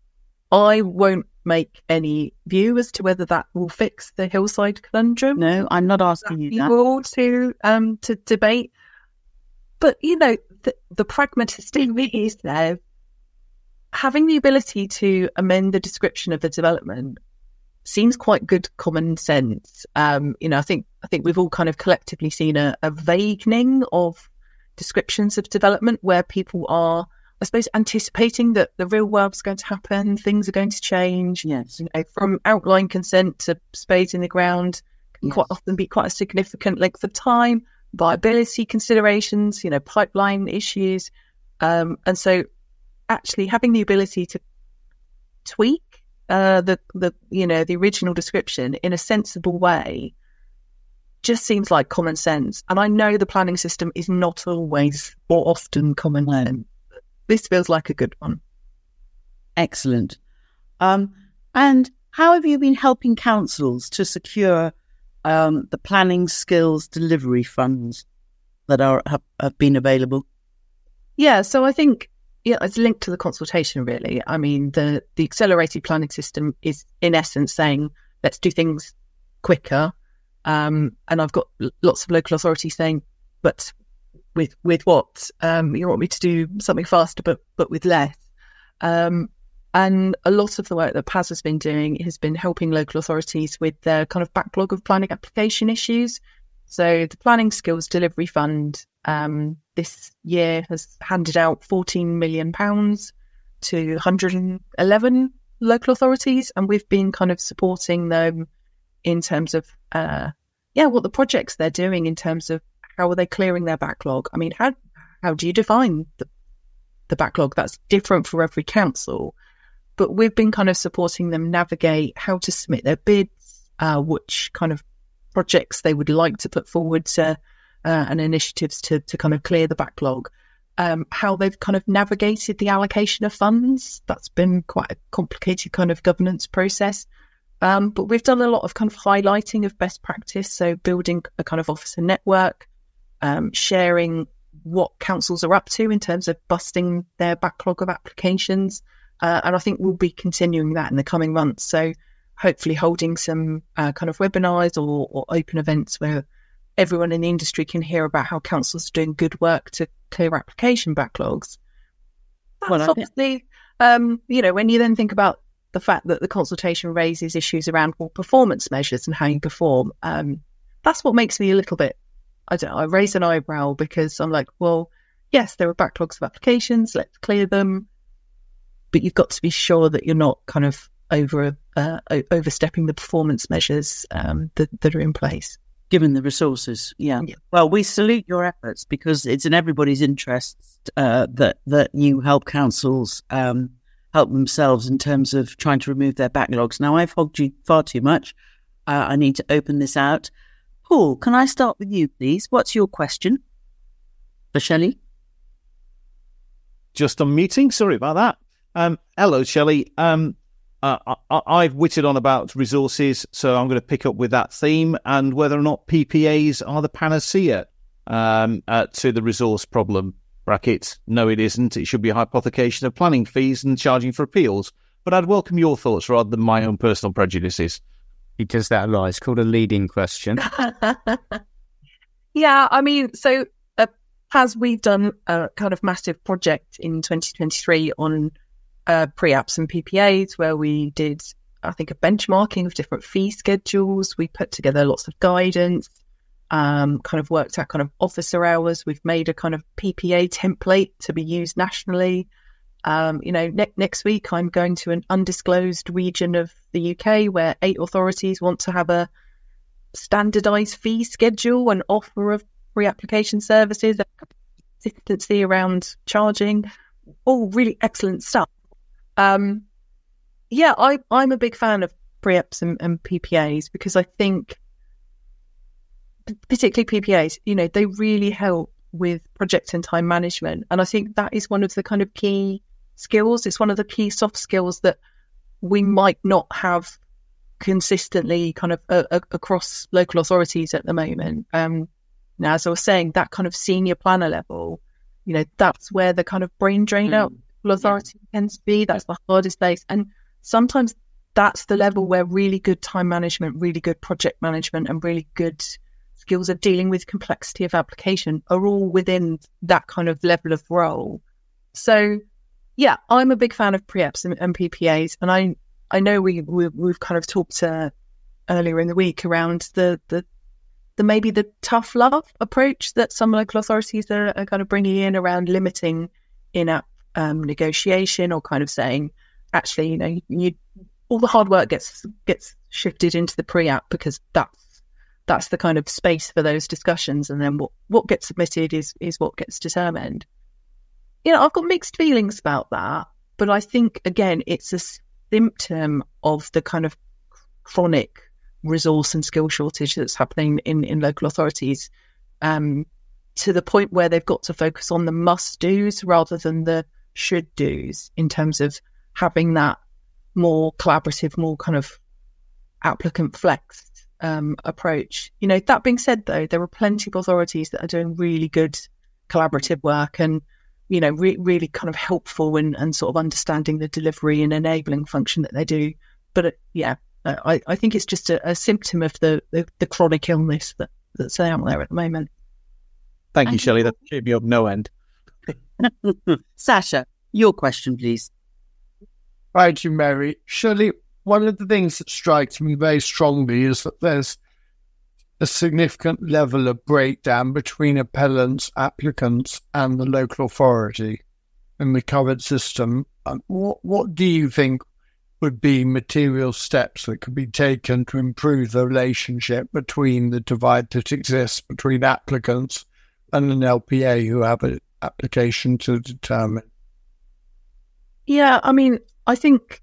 I won't make any view as to whether that will fix the hillside conundrum. No, I'm not asking you that. People to, um, to debate. But, you know, the, the pragmatist in me is there. Having the ability to amend the description of the development seems quite good common sense. Um, you know, I think I think we've all kind of collectively seen a, a vaguening of descriptions of development where people are, I suppose, anticipating that the real world's going to happen, things are going to change. Yes. You know, from outline consent to spades in the ground can Yes. quite often be quite a significant length of time, viability considerations, you know, pipeline issues. Um, and so actually having the ability to tweak uh, the, the, you know, the original description in a sensible way just seems like common sense. And I know the planning system is not always or often common sense. This feels like a good one. Excellent. Um, and how have you been helping councils to secure um, the planning skills delivery funds that are have, have been available? Yeah, so I think yeah, it's linked to the consultation, really. I mean, the, the accelerated planning system is, in essence, saying, let's do things quicker. Um, and I've got lots of local authorities saying, but with with what? Um, you want me to do something faster, but but with less. Um, and a lot of the work that P A S has been doing has been helping local authorities with their kind of backlog of planning application issues. So the Planning Skills Delivery Fund um, this year has handed out fourteen million pounds to one hundred eleven local authorities, and we've been kind of supporting them in terms of, uh, yeah, what the projects they're doing in terms of how are they clearing their backlog. I mean, how how do you define the, the backlog? That's different for every council. But we've been kind of supporting them navigate how to submit their bids, uh, which kind of projects they would like to put forward to, uh, and initiatives to, to kind of clear the backlog. Um, how they've kind of navigated the allocation of funds. That's been quite a complicated kind of governance process. Um, but we've done a lot of kind of highlighting of best practice, so building a kind of officer network, um, sharing what councils are up to in terms of busting their backlog of applications. Uh, and I think we'll be continuing that in the coming months. So hopefully holding some uh, kind of webinars or, or open events where everyone in the industry can hear about how councils are doing good work to clear application backlogs. That's Well, I think- obviously um, you know, when you then think about the fact that the consultation raises issues around well, performance measures and how you perform, um, that's what makes me a little bit, I don't know, I raise an eyebrow because I'm like, well, yes, there are backlogs of applications, let's clear them, but you've got to be sure that you're not kind of over uh, overstepping the performance measures um, that, that are in place. Given the resources, yeah. Yeah. Well, we salute your efforts because it's in everybody's interest uh, that that you help councils um, help themselves in terms of trying to remove their backlogs. Now, I've hogged you far too much. Uh, I need to open this out. Paul, can I start with you, please? What's your question for Shelley? Just on meeting. Sorry about that. Um, hello, Shelley. Um, uh, I, I've witted on about resources, so I'm going to pick up with that theme and whether or not P P As are the panacea um, uh, to the resource problem. Bracket, no, it isn't. It should be a hypothecation of planning fees and charging for appeals. But I'd welcome your thoughts rather than my own personal prejudices. He does that a lot. It's called a leading question. Yeah, I mean, so uh, as we've done a kind of massive project in twenty twenty-three on uh, pre-apps and P P As where we did, I think, a benchmarking of different fee schedules. We put together lots of guidance, um, kind of worked out kind of officer hours. We've made a kind of P P A template to be used nationally. Um, you know, ne- next week I'm going to an undisclosed region of the U K where eight authorities want to have a standardised fee schedule and offer of pre-application services, consistency around charging, all really excellent stuff. Um, yeah, I, I'm a big fan of pre-apps and, and P P As because I think, particularly P P As, you know, they really help with project and time management. And I think that is one of the kind of key skills. It's one of the key soft skills that we might not have consistently kind of uh, uh, across local authorities at the moment. Um, now, as I was saying, that kind of senior planner level, you know, that's where the kind of brain drain out mm. authority yeah. tends to be. That's the hardest place. And sometimes that's the level where really good time management, really good project management and really good skills of dealing with complexity of application are all within that kind of level of role. So, yeah, I'm a big fan of pre-apps and, and P P As. And I I know we, we, we've kind of talked uh, earlier in the week around the, the, the maybe the tough love approach that some local authorities are, are kind of bringing in around limiting in-app um, negotiation or kind of saying, actually, you know, you, you all the hard work gets gets shifted into the pre-app because that's that's the kind of space for those discussions, and then what, what gets submitted is is what gets determined. You know, I've got mixed feelings about that, but I think again, it's a symptom of the kind of chronic resource and skill shortage that's happening in, in local authorities, um, to the point where they've got to focus on the must-dos rather than the should-dos in terms of having that more collaborative, more kind of applicant-flexed um, approach. You know, that being said, though, there are plenty of authorities that are doing really good collaborative work and you know, re- really kind of helpful and, and sort of understanding the delivery and enabling function that they do. But uh, yeah, uh, I, I think it's just a, a symptom of the, the, the chronic illness that, that's out there at the moment. Thank you, Shelley. That cheered me up no end. Sasha, your question, please. Thank you, Mary. Shelley, one of the things that strikes me very strongly is that there's a significant level of breakdown between appellants, applicants, and the local authority in the current system. Um, what, what do you think would be material steps that could be taken to improve the relationship between the divide that exists between applicants and an L P A who have an application to determine? Yeah, I mean, I think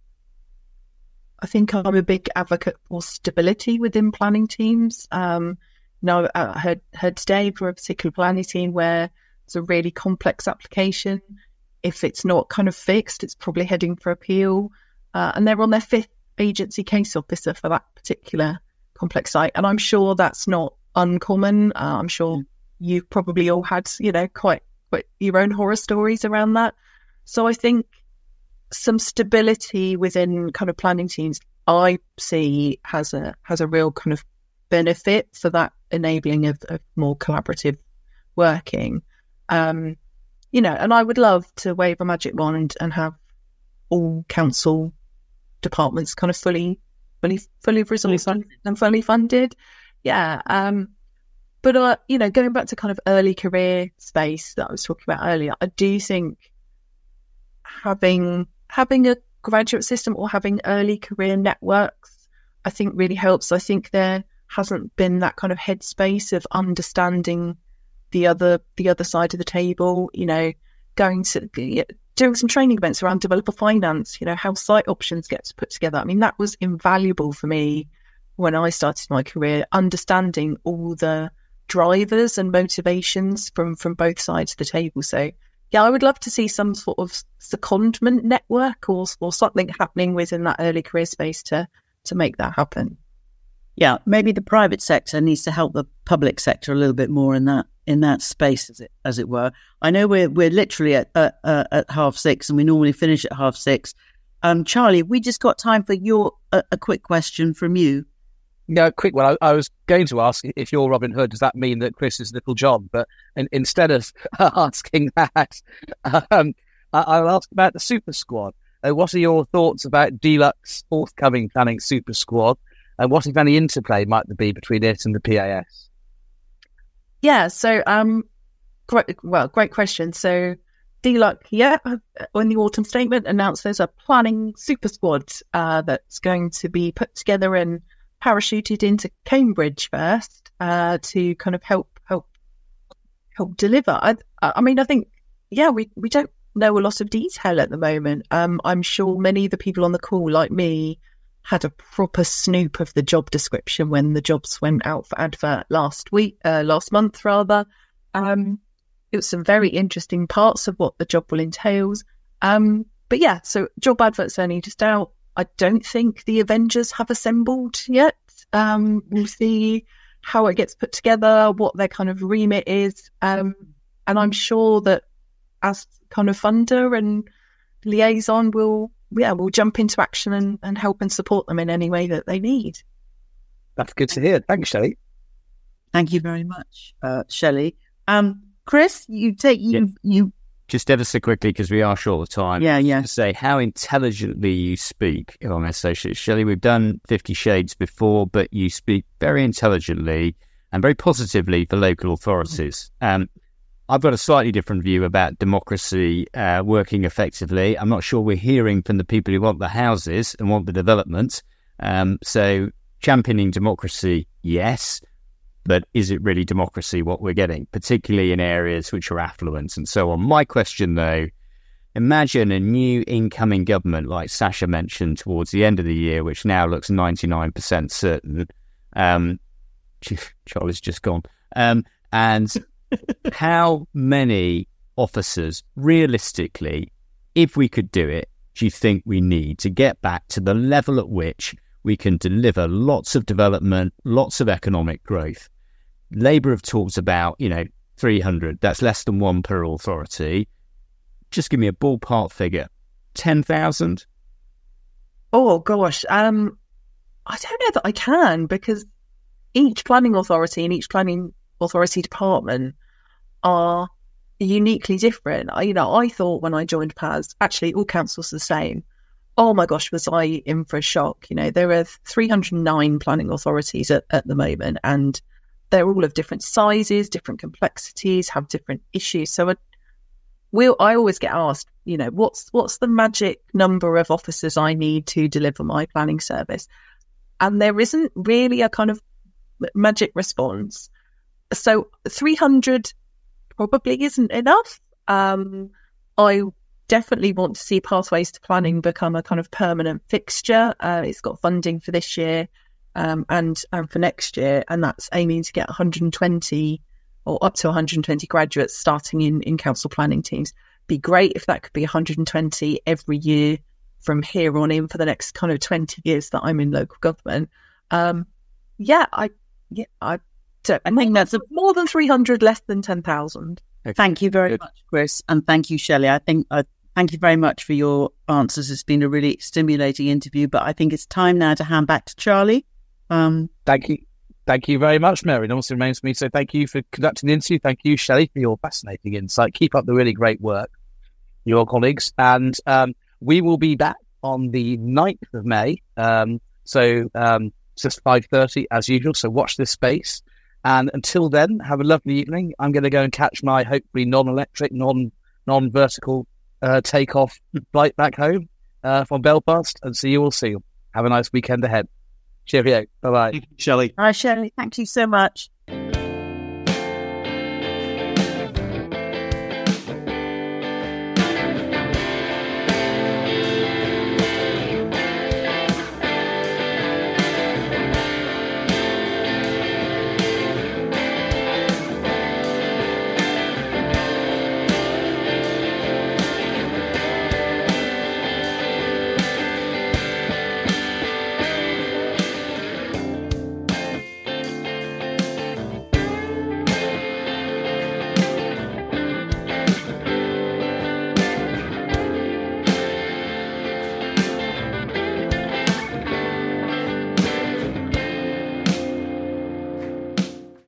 I think I'm a big advocate for stability within planning teams. Um, now, I heard, heard today for a particular planning team where it's a really complex application. If it's not kind of fixed, it's probably heading for appeal. Uh, and they're on their fifth agency case officer for that particular complex site. And I'm sure that's not uncommon. Uh, I'm sure you've probably all had, you know, quite, quite your own horror stories around that. So I think some stability within kind of planning teams, I see has a has a real kind of benefit for that enabling of, of more collaborative working. Um, you know, and I would love to wave a magic wand and have all council departments kind of fully, fully, fully resourced and fully funded. Yeah. Um, but, uh, you know, going back to kind of early career space that I was talking about earlier, I do think having, having a graduate system or having early career networks, I think really helps. I think there hasn't been that kind of headspace of understanding the other, the other side of the table, you know, going to, doing some training events around developer finance, you know, how site options get put together. I mean, that was invaluable for me when I started my career, understanding all the drivers and motivations from, from both sides of the table. So, yeah, I would love to see some sort of secondment network or, or something happening within that early career space to, to make that happen. Yeah, maybe the private sector needs to help the public sector a little bit more in that in that space, as it as it were. I know we're we're literally at uh, uh, at half six, and we normally finish at half six. Um, Charlie, we just got time for your uh, a quick question from you. No, quick one. I, I was going to ask, if you're Robin Hood, does that mean that Chris is Little John? But in, instead of asking that, um, I, I'll ask about the Super Squad. Uh, what are your thoughts about Deluxe forthcoming planning Super Squad? And what, if any, interplay might there be between it and the P A S? Yeah, so, um, great, well, great question. So, D L U C, yeah, in the autumn statement announced there's a planning super squad uh, that's going to be put together and parachuted into Cambridge first uh, to kind of help help help deliver. I, I mean, I think, yeah, we, we don't know a lot of detail at the moment. Um, I'm sure many of the people on the call, like me, had a proper snoop of the job description when the jobs went out for advert last week, uh, last month rather. Um, it was some very interesting parts of what the job will entail. Um, but yeah, so job adverts only just out. I don't think the Avengers have assembled yet. Um, we'll see how it gets put together, what their kind of remit is. Um, and I'm sure that as kind of funder and liaison, we'll, yeah, we'll jump into action and, and help and support them in any way that they need. That's good to hear. Thanks, Shelley. Thank you very much, uh, Shelley. Um, Chris, you take you Yeah. you. Just ever so quickly, because we are short of time. Yeah, yeah. To say how intelligently you speak, if I'm associate Shelley. We've done Fifty Shades before, but you speak very intelligently and very positively for local authorities. Um, I've got a slightly different view about democracy uh, working effectively. I'm not sure we're hearing from the people who want the houses and want the development. Um, so championing democracy, yes. But is it really democracy what we're getting, particularly in areas which are affluent and so on? My question, though, imagine a new incoming government, like Sasha mentioned, towards the end of the year, which now looks ninety-nine percent certain. Um, Charlie's just gone. Um, and how many officers, realistically, if we could do it, do you think we need to get back to the level at which we can deliver lots of development, lots of economic growth? Labour have talked about, you know, three hundred. That's less than one per authority. Just give me a ballpark figure. ten thousand? Oh, gosh. Um, I don't know that I can, because each planning authority and each planning authority department are uniquely different. I, you know, I thought when I joined P A S, actually all councils are the same. Oh my gosh, was I in for a shock? You know, there are three hundred nine planning authorities at, at the moment, and they're all of different sizes, different complexities, have different issues. So I, we'll, I always get asked, you know, what's what's the magic number of officers I need to deliver my planning service? And there isn't really a kind of magic response. So three hundred probably isn't enough. Um, I definitely want to see Pathways to Planning become a kind of permanent fixture. Uh, it's got funding for this year um, and, and for next year, and that's aiming to get one hundred twenty or up to one hundred twenty graduates starting in, in council planning teams. Be great if that could be one hundred twenty every year from here on in for the next kind of twenty years that I'm in local government. Um, yeah, I yeah I don't, I think that's a, more than three hundred, less than ten thousand. Thank you very Good. much, Chris, and thank you, Shelley. I think uh, thank you very much for your answers. It's been a really stimulating interview, but I think it's time now to hand back to Charlie. Um, Thank you. Thank you very much, Mary. It also remains for me to say thank you for conducting the interview. Thank you, Shelley, for your fascinating insight. Keep up the really great work, your colleagues. And um, We will be back on the ninth of May. Um, so um, it's just five thirty as usual. So watch this space. And until then, have a lovely evening. I'm going to go and catch my hopefully non-electric, non, non-vertical uh, takeoff flight back home uh, from Belfast and see you all soon. Have a nice weekend ahead. Cheerio. Bye-bye. Shelley. Hi, Shelley. Thank you so much.